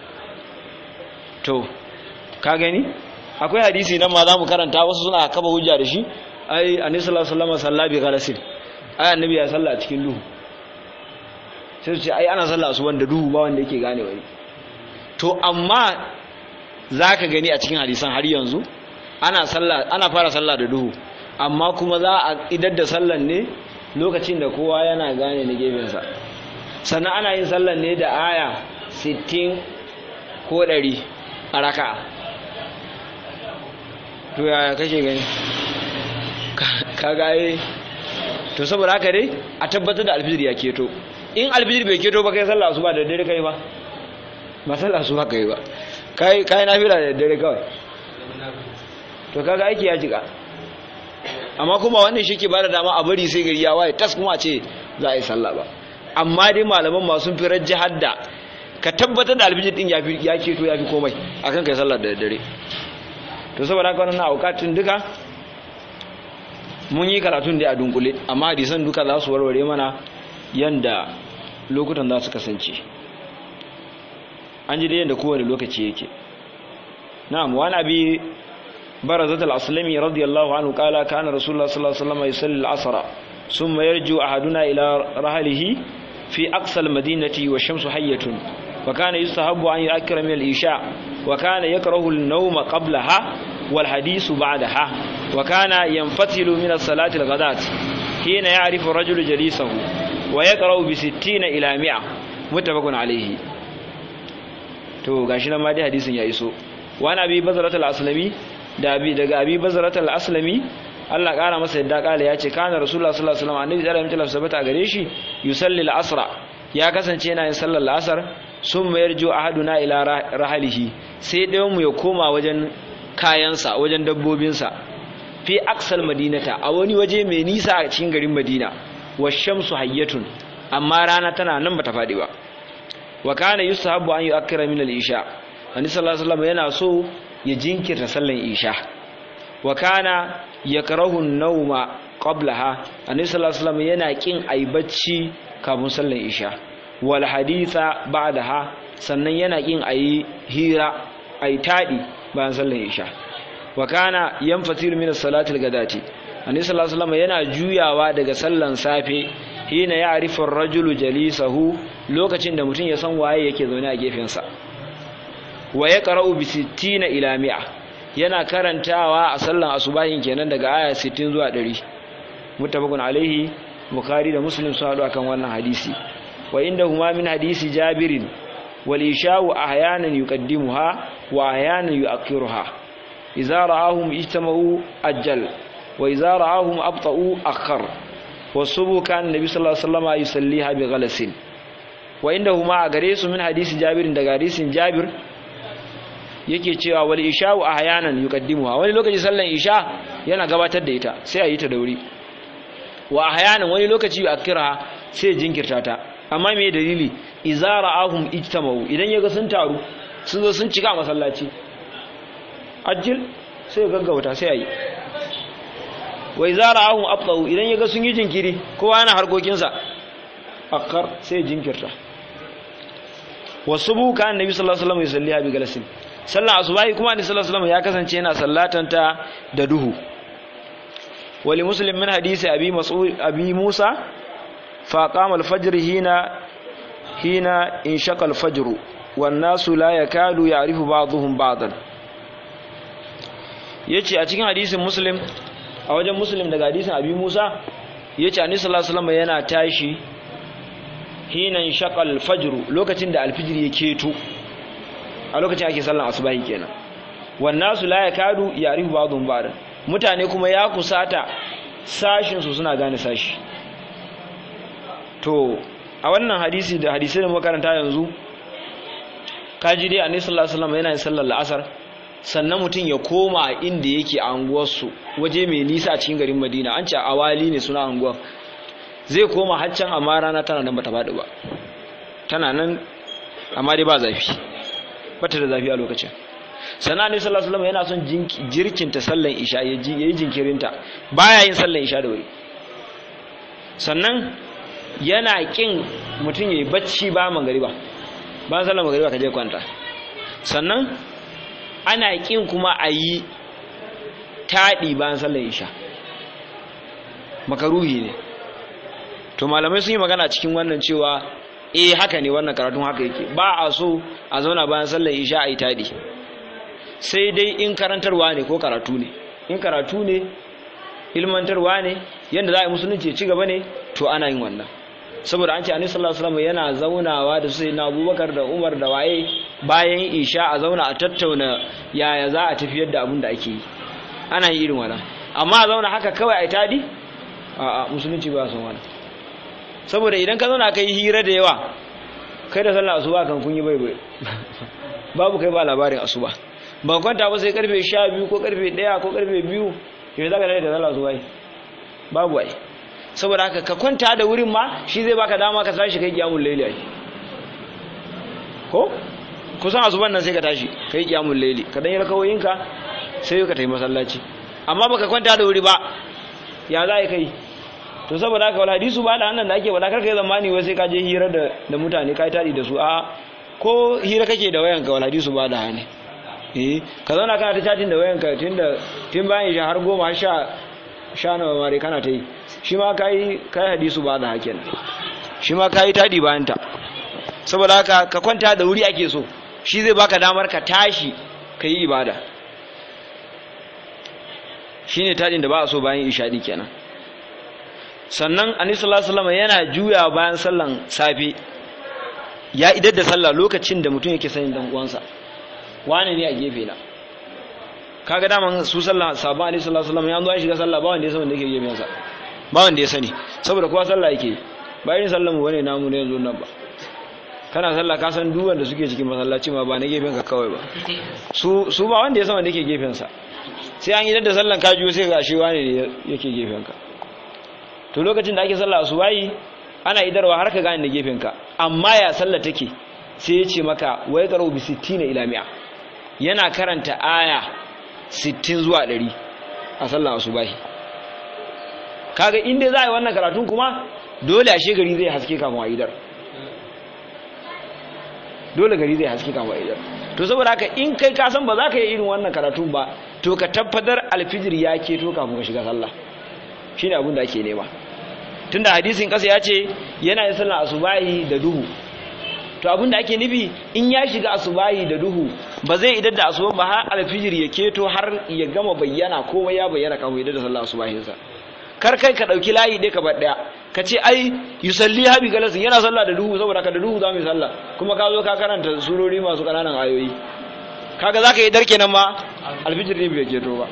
to ka gani akwai hadisi nan ma za mu karanta wasu suna kafa hujja da shi ai annabi sallallahu alaihi wasallam sallabi ghalasin ai annabi ya salla cikin duhu sai su ce ai ana sallah su wanda duhu ba wanda yake gane wani to amma zaka gani a cikin hadisan har yanzu ana sallah ana fara sallah da duhu amma kuma za a idar da sallan ne lokacin da kowa yana gane na gefensa sannan ana yin sallan ne da aya sittin ko ɗari a raka'a to yaya kake gani ka gaye to saboda haka dai a tabbatar da alfijir ya keto in alfijir bai keto ba kai sallah su ba da dare kai ba ba sallah su ba kai ba kai kai nafila da dare kawai to kaga aiki ya jika amma kuma wannan shi ke ba da dama a bari sai gari ya waye tas kuma ce za a yi sallah ba amma dai malaman ma sun fi rajji hadda ka tabbatar da alfijir din ya keto ya fi komai akan kai sallah da dare to saboda haka wannan aukatin duka mun yi karatun da a dunkule amma hadisan duka za su warware mana yanda lokutan za su kasance an ji da yanda kowane lokaci yake na'am wani abi barazat al-aslami radiyallahu anhu qala kana rasulullah sallallahu alaihi wasallam yusalli al-asr thumma yarju ahaduna ila rahlihi fi aqsa al-madinati wa shamsu hayyatun wa kana yustahabbu an yu'akkira min al-isha wa kana yakrahu an-nawma qablaha wal hadithu ba'daha wa kana yanfatilu min as-salati al-ghadat hina ya'rifu ar-rajulu jalisahu wa yaqra'u bi sittina ila mi'a muttafaqun alayhi to gashi nan ma dai hadisin ya iso wa nabi bazrat al-aslami da abi daga abi bazrat al-aslami Allah kara masa yadda kala ya ce kana rasulullah sallallahu alaihi wasallam annabi sallallahu alaihi wasallam sabata gare shi yusalli al-asra ya kasance yana yin sallar al-asr summa yarju ahaduna ila rahalihi sai dai mu ya koma wajen kayansa wajen dabbobinsa fi aqsal madinata a wani waje mai nisa a cikin garin Madina washamsu hayyatun amma rana tana nan bata fadi ba wa kana yusahabu an yu'akkira min al-isha annabi sallallahu alaihi wasallam yana so ya jinkirta sallan isha wa kana yakrahu an-nawma qablaha annabi sallallahu alaihi wasallam yana kin ayi bacci kafin sallan isha wal haditha ba'daha sannan yana kin ayi hira ayi tadi bayan sallan isha wa kana yanfatilu min as-salati al-ghadati annabi sallallahu alaihi wasallam yana juyawa daga sallan safe hina ya'rifu ar-rajulu jalisahu lokacin da mutum ya san waye yake zaune a gefensa wa yaqra'u bi sittina ila mi'a yana karantawa a sallan asubahin kenan daga aya sittin zuwa ɗari muttafaqun alaihi bukhari da muslim sun hadu akan wannan hadisi wa indahuma min hadisi jabirin wal isha'u ahyanan yuqaddimuha wa ahyanan yu'akhiruha idza ra'ahum ijtama'u ajjal wa idza ra'ahum abta'u akhar wasubu kan nabi sallallahu alaihi wasallam yusalliha bi ghalasin wa indahuma gare su min hadisi jabirin daga hadisin jabir yake cewa wal isha'u ahyanan yuqaddimuha wani lokaci sallan isha yana gabatar da ita sai a yi ta da wuri wa ahyanan wani lokaci yu'akhiraha sai jinkirta ta amma me dalili idza ra'ahum ijtama'u idan yaga sun taru sun zo sun cika masallaci ajil sai gaggauta sai ayi wa idza ra'ahum abtau idan yaga sun yi jinkiri kowa yana harkokin sa akkar sai jinkirta wasubu kan annabi sallallahu alaihi wasallam yusalliha bi galasin sallan asubahi kuma annabi sallallahu alaihi wasallam ya kasance yana sallatanta da duhu wali muslim min hadisi abi mas'ud abi musa fa qama al-fajr hina hina inshaqa al-fajr wan nasu la yakadu ya'rifu ba'dhum ba'dan. yace a cikin hadisin muslim, a wajen muslim daga hadisin abi musa yace annabi sallallahu alaihi wasallam yana tashi hina inshaqa al-fajr, lokacin da al-fajr ya keto, a lokacin ake sallan asubahi kenan. wan nasu la yakadu ya'rifu ba'dhum ba'dan, mutane kuma ya kusata sashin su suna gane sashi. to a wannan hadisi da hadisi da makaranta yanzu kaji dai annabi sallallahu alaihi wasallam yana yin sallar la'asar, sannan mutum ya koma inda yake a anguwarsu, waje mai nisa a cikin garin Madina, an ce awali ne suna anguwar, zai koma haccan amma rana tana nan bata faɗi ba, tana nan amma dai ba zafi, bata da zafi a lokacin. sannan annabi sallallahu alaihi wasallam yana son jirkinta sallan isha, yayi jinkirinta, baya yin sallan isha da wuri. sannan yana kin mutum yayi bacci ba magariba, ba sallan magariba ka je kwanta. sannan ana kin kuma ayi tadi bayan sallan isha, makaruhi ne. to malamai sun yi magana cikin wannan cewa eh haka ne, wannan karatun haka yake, ba a so a zauna bayan sallan isha ayi tadi, sai dai in karantarwa ne ko karatu ne. in karatu ne, ilmantarwa ne, yanda za a yi musulunci ci gaba ne, to ana yin wannan. saboda an ce annabi sallallahu alaihi wasallam yana zaunawa da sai na Abubakar da Umar da waye bayan isha a zauna a tattauna yaya za a tafiyar da abin da ake yi, ana yin irin wannan. amma a zauna haka kawai ai tadi, a a musulunci ba son wannan. saboda idan ka zauna kai hira da yawa, kai da sallar asuba kan kun yi bai bai babu kai ba labarin asuba, ba kwanta ba sai karfe sha biyu ko karfe ɗaya ko karfe biyu, yau za ka tare da sallah su bai babu ai. saboda haka ka kwanta da wurin ma shi zai baka dama ka tashi kai kiyamul layli ai, ko kusan asuban nan sai ka tashi kai kiyamul layli, ka dan yi rakawoyinka sai ka tafi masallaci. amma baka kwanta da wuri ba, ya za kai? to saboda haka wal hadisu ba da annan da ake wala kar kai zamani wai sai ka je hira da da mutane kai tadi da su, a ko hira kake da wayanka wal hadisu ba da hani. eh ka zauna kana ta chatting da wayanka tunda tun bayan shi har goma har sha sha nawa mare kana ta yi, shi ma kai kai hadisu ba da hakin, shi ma kai tadi bayan ta. saboda haka ka kwanta da wuri ake so, shi zai baka damar ka tashi kai ibada, shine tadin da ba a so bayan ishadi kenan. sannan annabi sallallahu alaihi wasallam yana juya bayan sallan safe, ya idar da sallah lokacin da mutum yake sanin dan uwansa wane ne a gefe na. kaga daman su sallah sabon alaihi sallallahu alaihi wasallam ya zo ya shiga sallah ba wanda ya san wanda yake gefen sa, ba wanda ya sani, saboda kowa sallah yake, ba irin sallan mu bane namu ne yanzu nan ba. kana sallah ka san duk wanda suke cikin masallaci ma ba na gefen ka kawai ba, su su ba wanda ya san wanda yake gefen sa, sai an idar da sallan ka jiyo sai ga shi wane ne yake gefen ka. to lokacin da ake sallah asubahi ana idarwa har ka gane da gefen ka, amma ya sallah take sai ya ce maka wai qaru bi sittina ila mi'a, yana karanta aya sittin zuwa ɗari a sallar asubahi. kaga inda za a yi wannan karatun kuma dole ashe gari zai haske kafin a idar, dole gari zai haske kafin a idar. to saboda haka in kai ka san ba za ka yi irin wannan karatun ba, to ka tabbatar alfijir ya keto kafin ka shiga sallah, shine abin da ake nema. tunda hadisin kasa ya ce yana yin sallar asubahi da duhu, to abinda ake nufi in ya shiga asubahi da duhu ba zai idar da asuba ba har alfijir ya keto har ya gama bayyana, komai ya bayyana kafin idar da sallar asubahin sa. kar kai ka dauki layi dai ka bar daya ka ce ai yusalli habi galasin yana sallah da duhu, saboda ka da duhu zamu yi sallah, kuma ka zo ka karanta surori masu kananan ayoyi, kaga zaka yi dar kenan ma alfijir ne bai keto ba,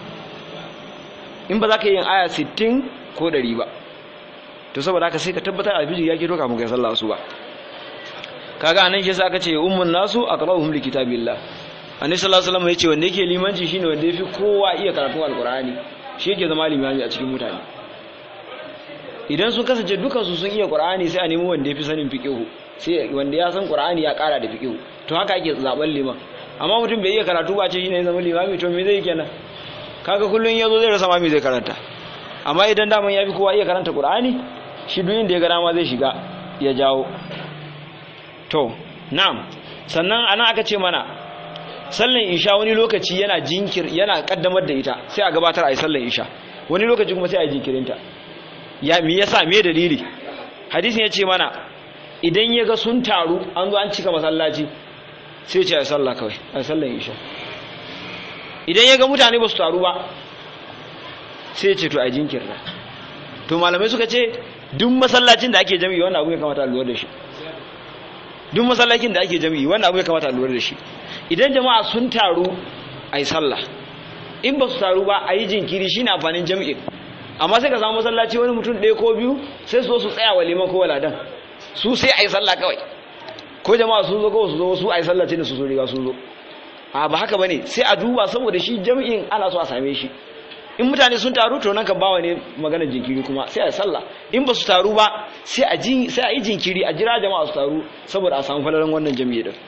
in ba zaka yi yin aya sittin ko ɗari ba. to saboda haka sai ka tabbatar alfijir ya keto kafin kai sallah asuba. kaga anan shi yasa aka ce ummun nasu aqra'uhum likitabillah. annabi sallallahu alaihi wasallam yace wanda yake limanci shine wanda yafi kowa iya karatu alqur'ani, shi yake zama limami a cikin mutane. idan sun kasance dukan su sun iya qur'ani sai a nemi wanda yafi sanin fiqhu, sai wanda ya san qur'ani ya kara da fiqhu, to haka ake zaben liman. amma mutum bai iya karatu ba ce shine ya zama limami, to me zai kenan? kaga kullun yazo zai rasa ma me zai karanta. amma idan daman yafi kowa iya karanta qur'ani, shi duk inda ya ga dama zai shiga ya jawo. to na'am, sannan ana aka ce mana sallan isha wani lokaci yana jinkir yana kaddamar da ita sai a gabatar a yi sallan isha, wani lokaci kuma sai a jinkirinta ya me yasa me dalili hadisin ya ce mana idan ya ga sun taru an zo an cika masallaci sai ce a sallah kawai a sallan isha idan ya ga mutane ba su taru ba sai ce to a jinkirta to malamai suka ce duk masallacin da ake jami'i wannan abu ya kamata a lura da shi duk masallacin da ake jami'i wannan abu ya kamata a lura da shi idan jama'a sun taru a yi sallah in ba su taru ba a yi jinkiri shine amfanin jami'in amma sai ka samu masallaci wani mutum ɗaya ko biyu sai su zo su tsaya wa liman ko waladan su sai a yi sallah kawai ko jama'a sun zo ko su zo su a yi sallah ce da su so riga sun zo a ba haka bane sai a duba saboda shi jami'in ana so a same shi in mutane sun taru to nan kan bawa ne maganar jinkiri kuma sai a yi sallah in ba su taru ba sai a ji sai a yi jinkiri a jira jama'a su taru saboda a samu falalan wannan jami'i din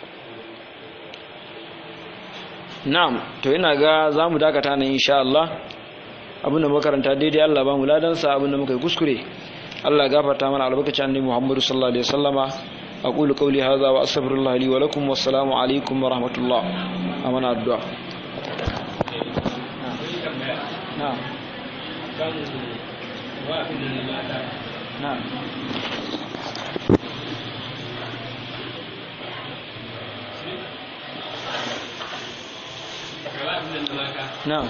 na'am to ina ga zamu dakata nan insha Allah abinda makaranta daidai Allah ba mu ladan sa abinda muka yi kuskure Allah gafarta mana albarkacin annabi Muhammad sallallahu alaihi wasallama aqulu qawli hadha wa astaghfirullah li wa lakum wassalamu alaikum wa rahmatullah amana addu'a na'am na'am na'am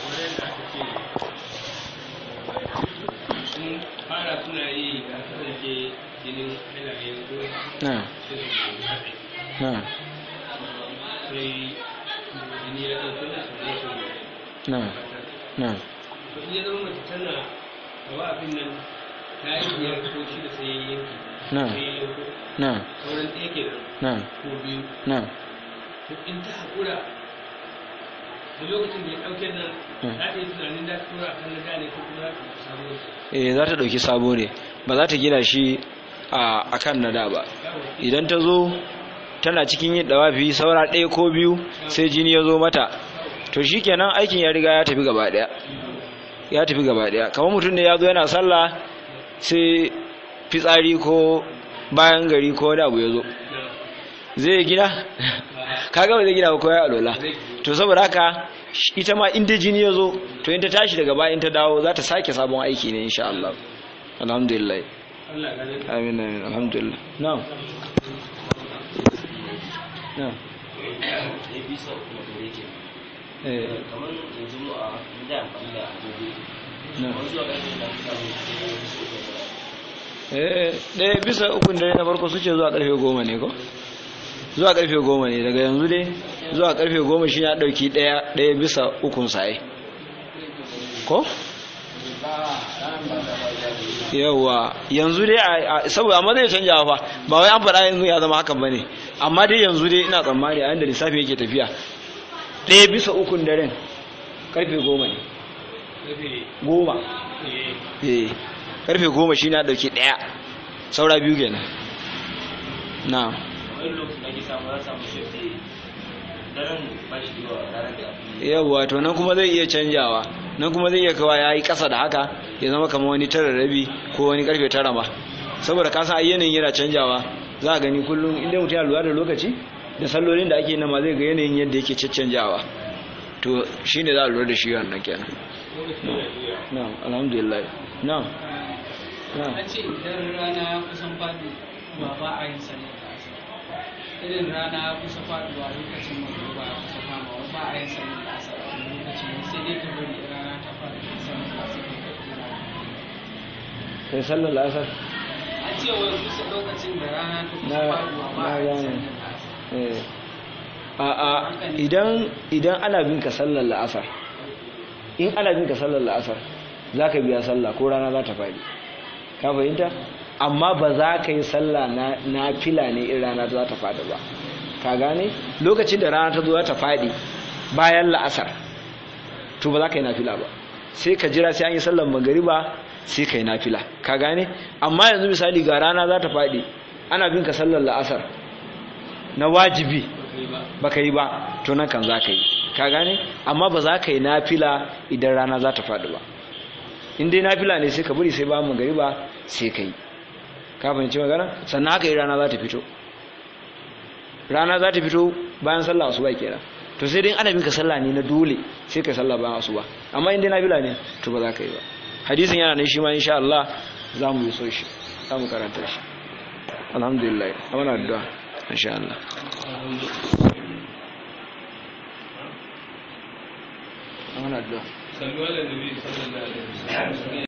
fara suna yi da kasance jinin halayen zuwa na'am na'am sai jini ya ɗauki da su ne su na'am na'am to iya zama mace tana gawa abin nan ta yi biyar ko shi da sai yanki na'am sai yanko na'am sauran ɗaya ke na'am ko biyu na'am to in ta haƙura da lokacin da ya ɗauke nan za ta yi tunanin da ta tura kan na gane ko kuma za ta samu eh za ta dauki sabo ne ba za ta gina shi a akan nada ba idan ta zo tana cikin yin dawafi saura ɗaya ko biyu sai jini ya zo mata to shikenan aikin ya riga ya tafi gaba daya ya tafi gaba daya kamar mutum ne ya zo yana sallah sai fitsari ko bayan gari ko wani abu ya zo zai gina kaga ba zai gina ba ko ya alola to saboda haka ita ma inda jini ya zo to in ta tashi daga baya in ta dawo za ta sake sabon aiki ne insha Allah alhamdulillah amin amin alhamdulillah na'am na'am eh kamar yanzu mu a da amfani da agogo na'am wasu a ƙarfi da suka eh ɗaya bisa ukun dare na farko su ce zuwa ƙarfe goma ne ko zuwa ƙarfe goma ne daga yanzu dai zuwa ƙarfe goma shi ya ɗauki ɗaya ɗaya bisa ukun sa'ai ko? yawa yanzu dai saboda amma zai canja fa ba wai an faɗa yanzu ya zama hakan ba ne amma dai yanzu dai ina tsammani a yadda lissafi yake tafiya ɗaya bisa ukun daren ƙarfe goma ne goma eh ƙarfe goma shi na ɗauki ɗaya saura biyu kenan na yawwa to nan kuma zai iya canjawa nan kuma zai iya kawa ya yi ƙasa da haka ya zama kamar wani tara rabi ko wani ƙarfe tara ma saboda ka san yanayin yana canjawa za a gani kullum inda mutum ya lura da lokaci da sallolin da ake nama zai ga yanayin yadda yake canjawa to shi ne za a lura da shi wannan kenan na'am alhamdulillah na'am a ce idan rana kusan faɗi ba ba a yin sallar irin rana kusa faɗuwa lokacin magruba ya kusa kama ba a yin sallar asar a lokacin sai dai ka bari rana ta faɗi sallar asar kai sallar la'asar a ce wai kusa lokacin da rana ta kusa na faɗuwa ba a yin sallar asar a a idan idan ana bin ka sallar la'asar in ana bin ka sallar la'asar za ka biya sallah ko rana za ta faɗi ka fahimta amma ba za ka yi sallah na fila ne in rana za ta faɗi ba ka gane lokacin da rana ta zo za ta faɗi bayan la'asar to ba za ka yi nafila ba sai ka jira sai an yi sallar magariba sai ka yi nafila ka gane amma yanzu misali ga rana za ta faɗi ana bin ka sallar la'asar na wajibi ba ka yi ba to nan kan za ka yi ka gane amma ba za ka yi nafila idan rana za ta faɗi ba in dai nafila ne sai ka bari sai ba magariba sai ka yi ka fahimci magana sannan haka yi rana za ta fito rana za ta fito bayan sallah asuba kenan to sai dai ana bin ka sallah ne na dole sai ka sallah bayan asuba amma in dai nafila ne to ba za ka yi ba hadisin yana nan shi ma insha Allah za mu yi so shi za mu karanta shi alhamdulillah amana addu'a insha Allah amana addu'a sallu ala nabi sallallahu alaihi wasallam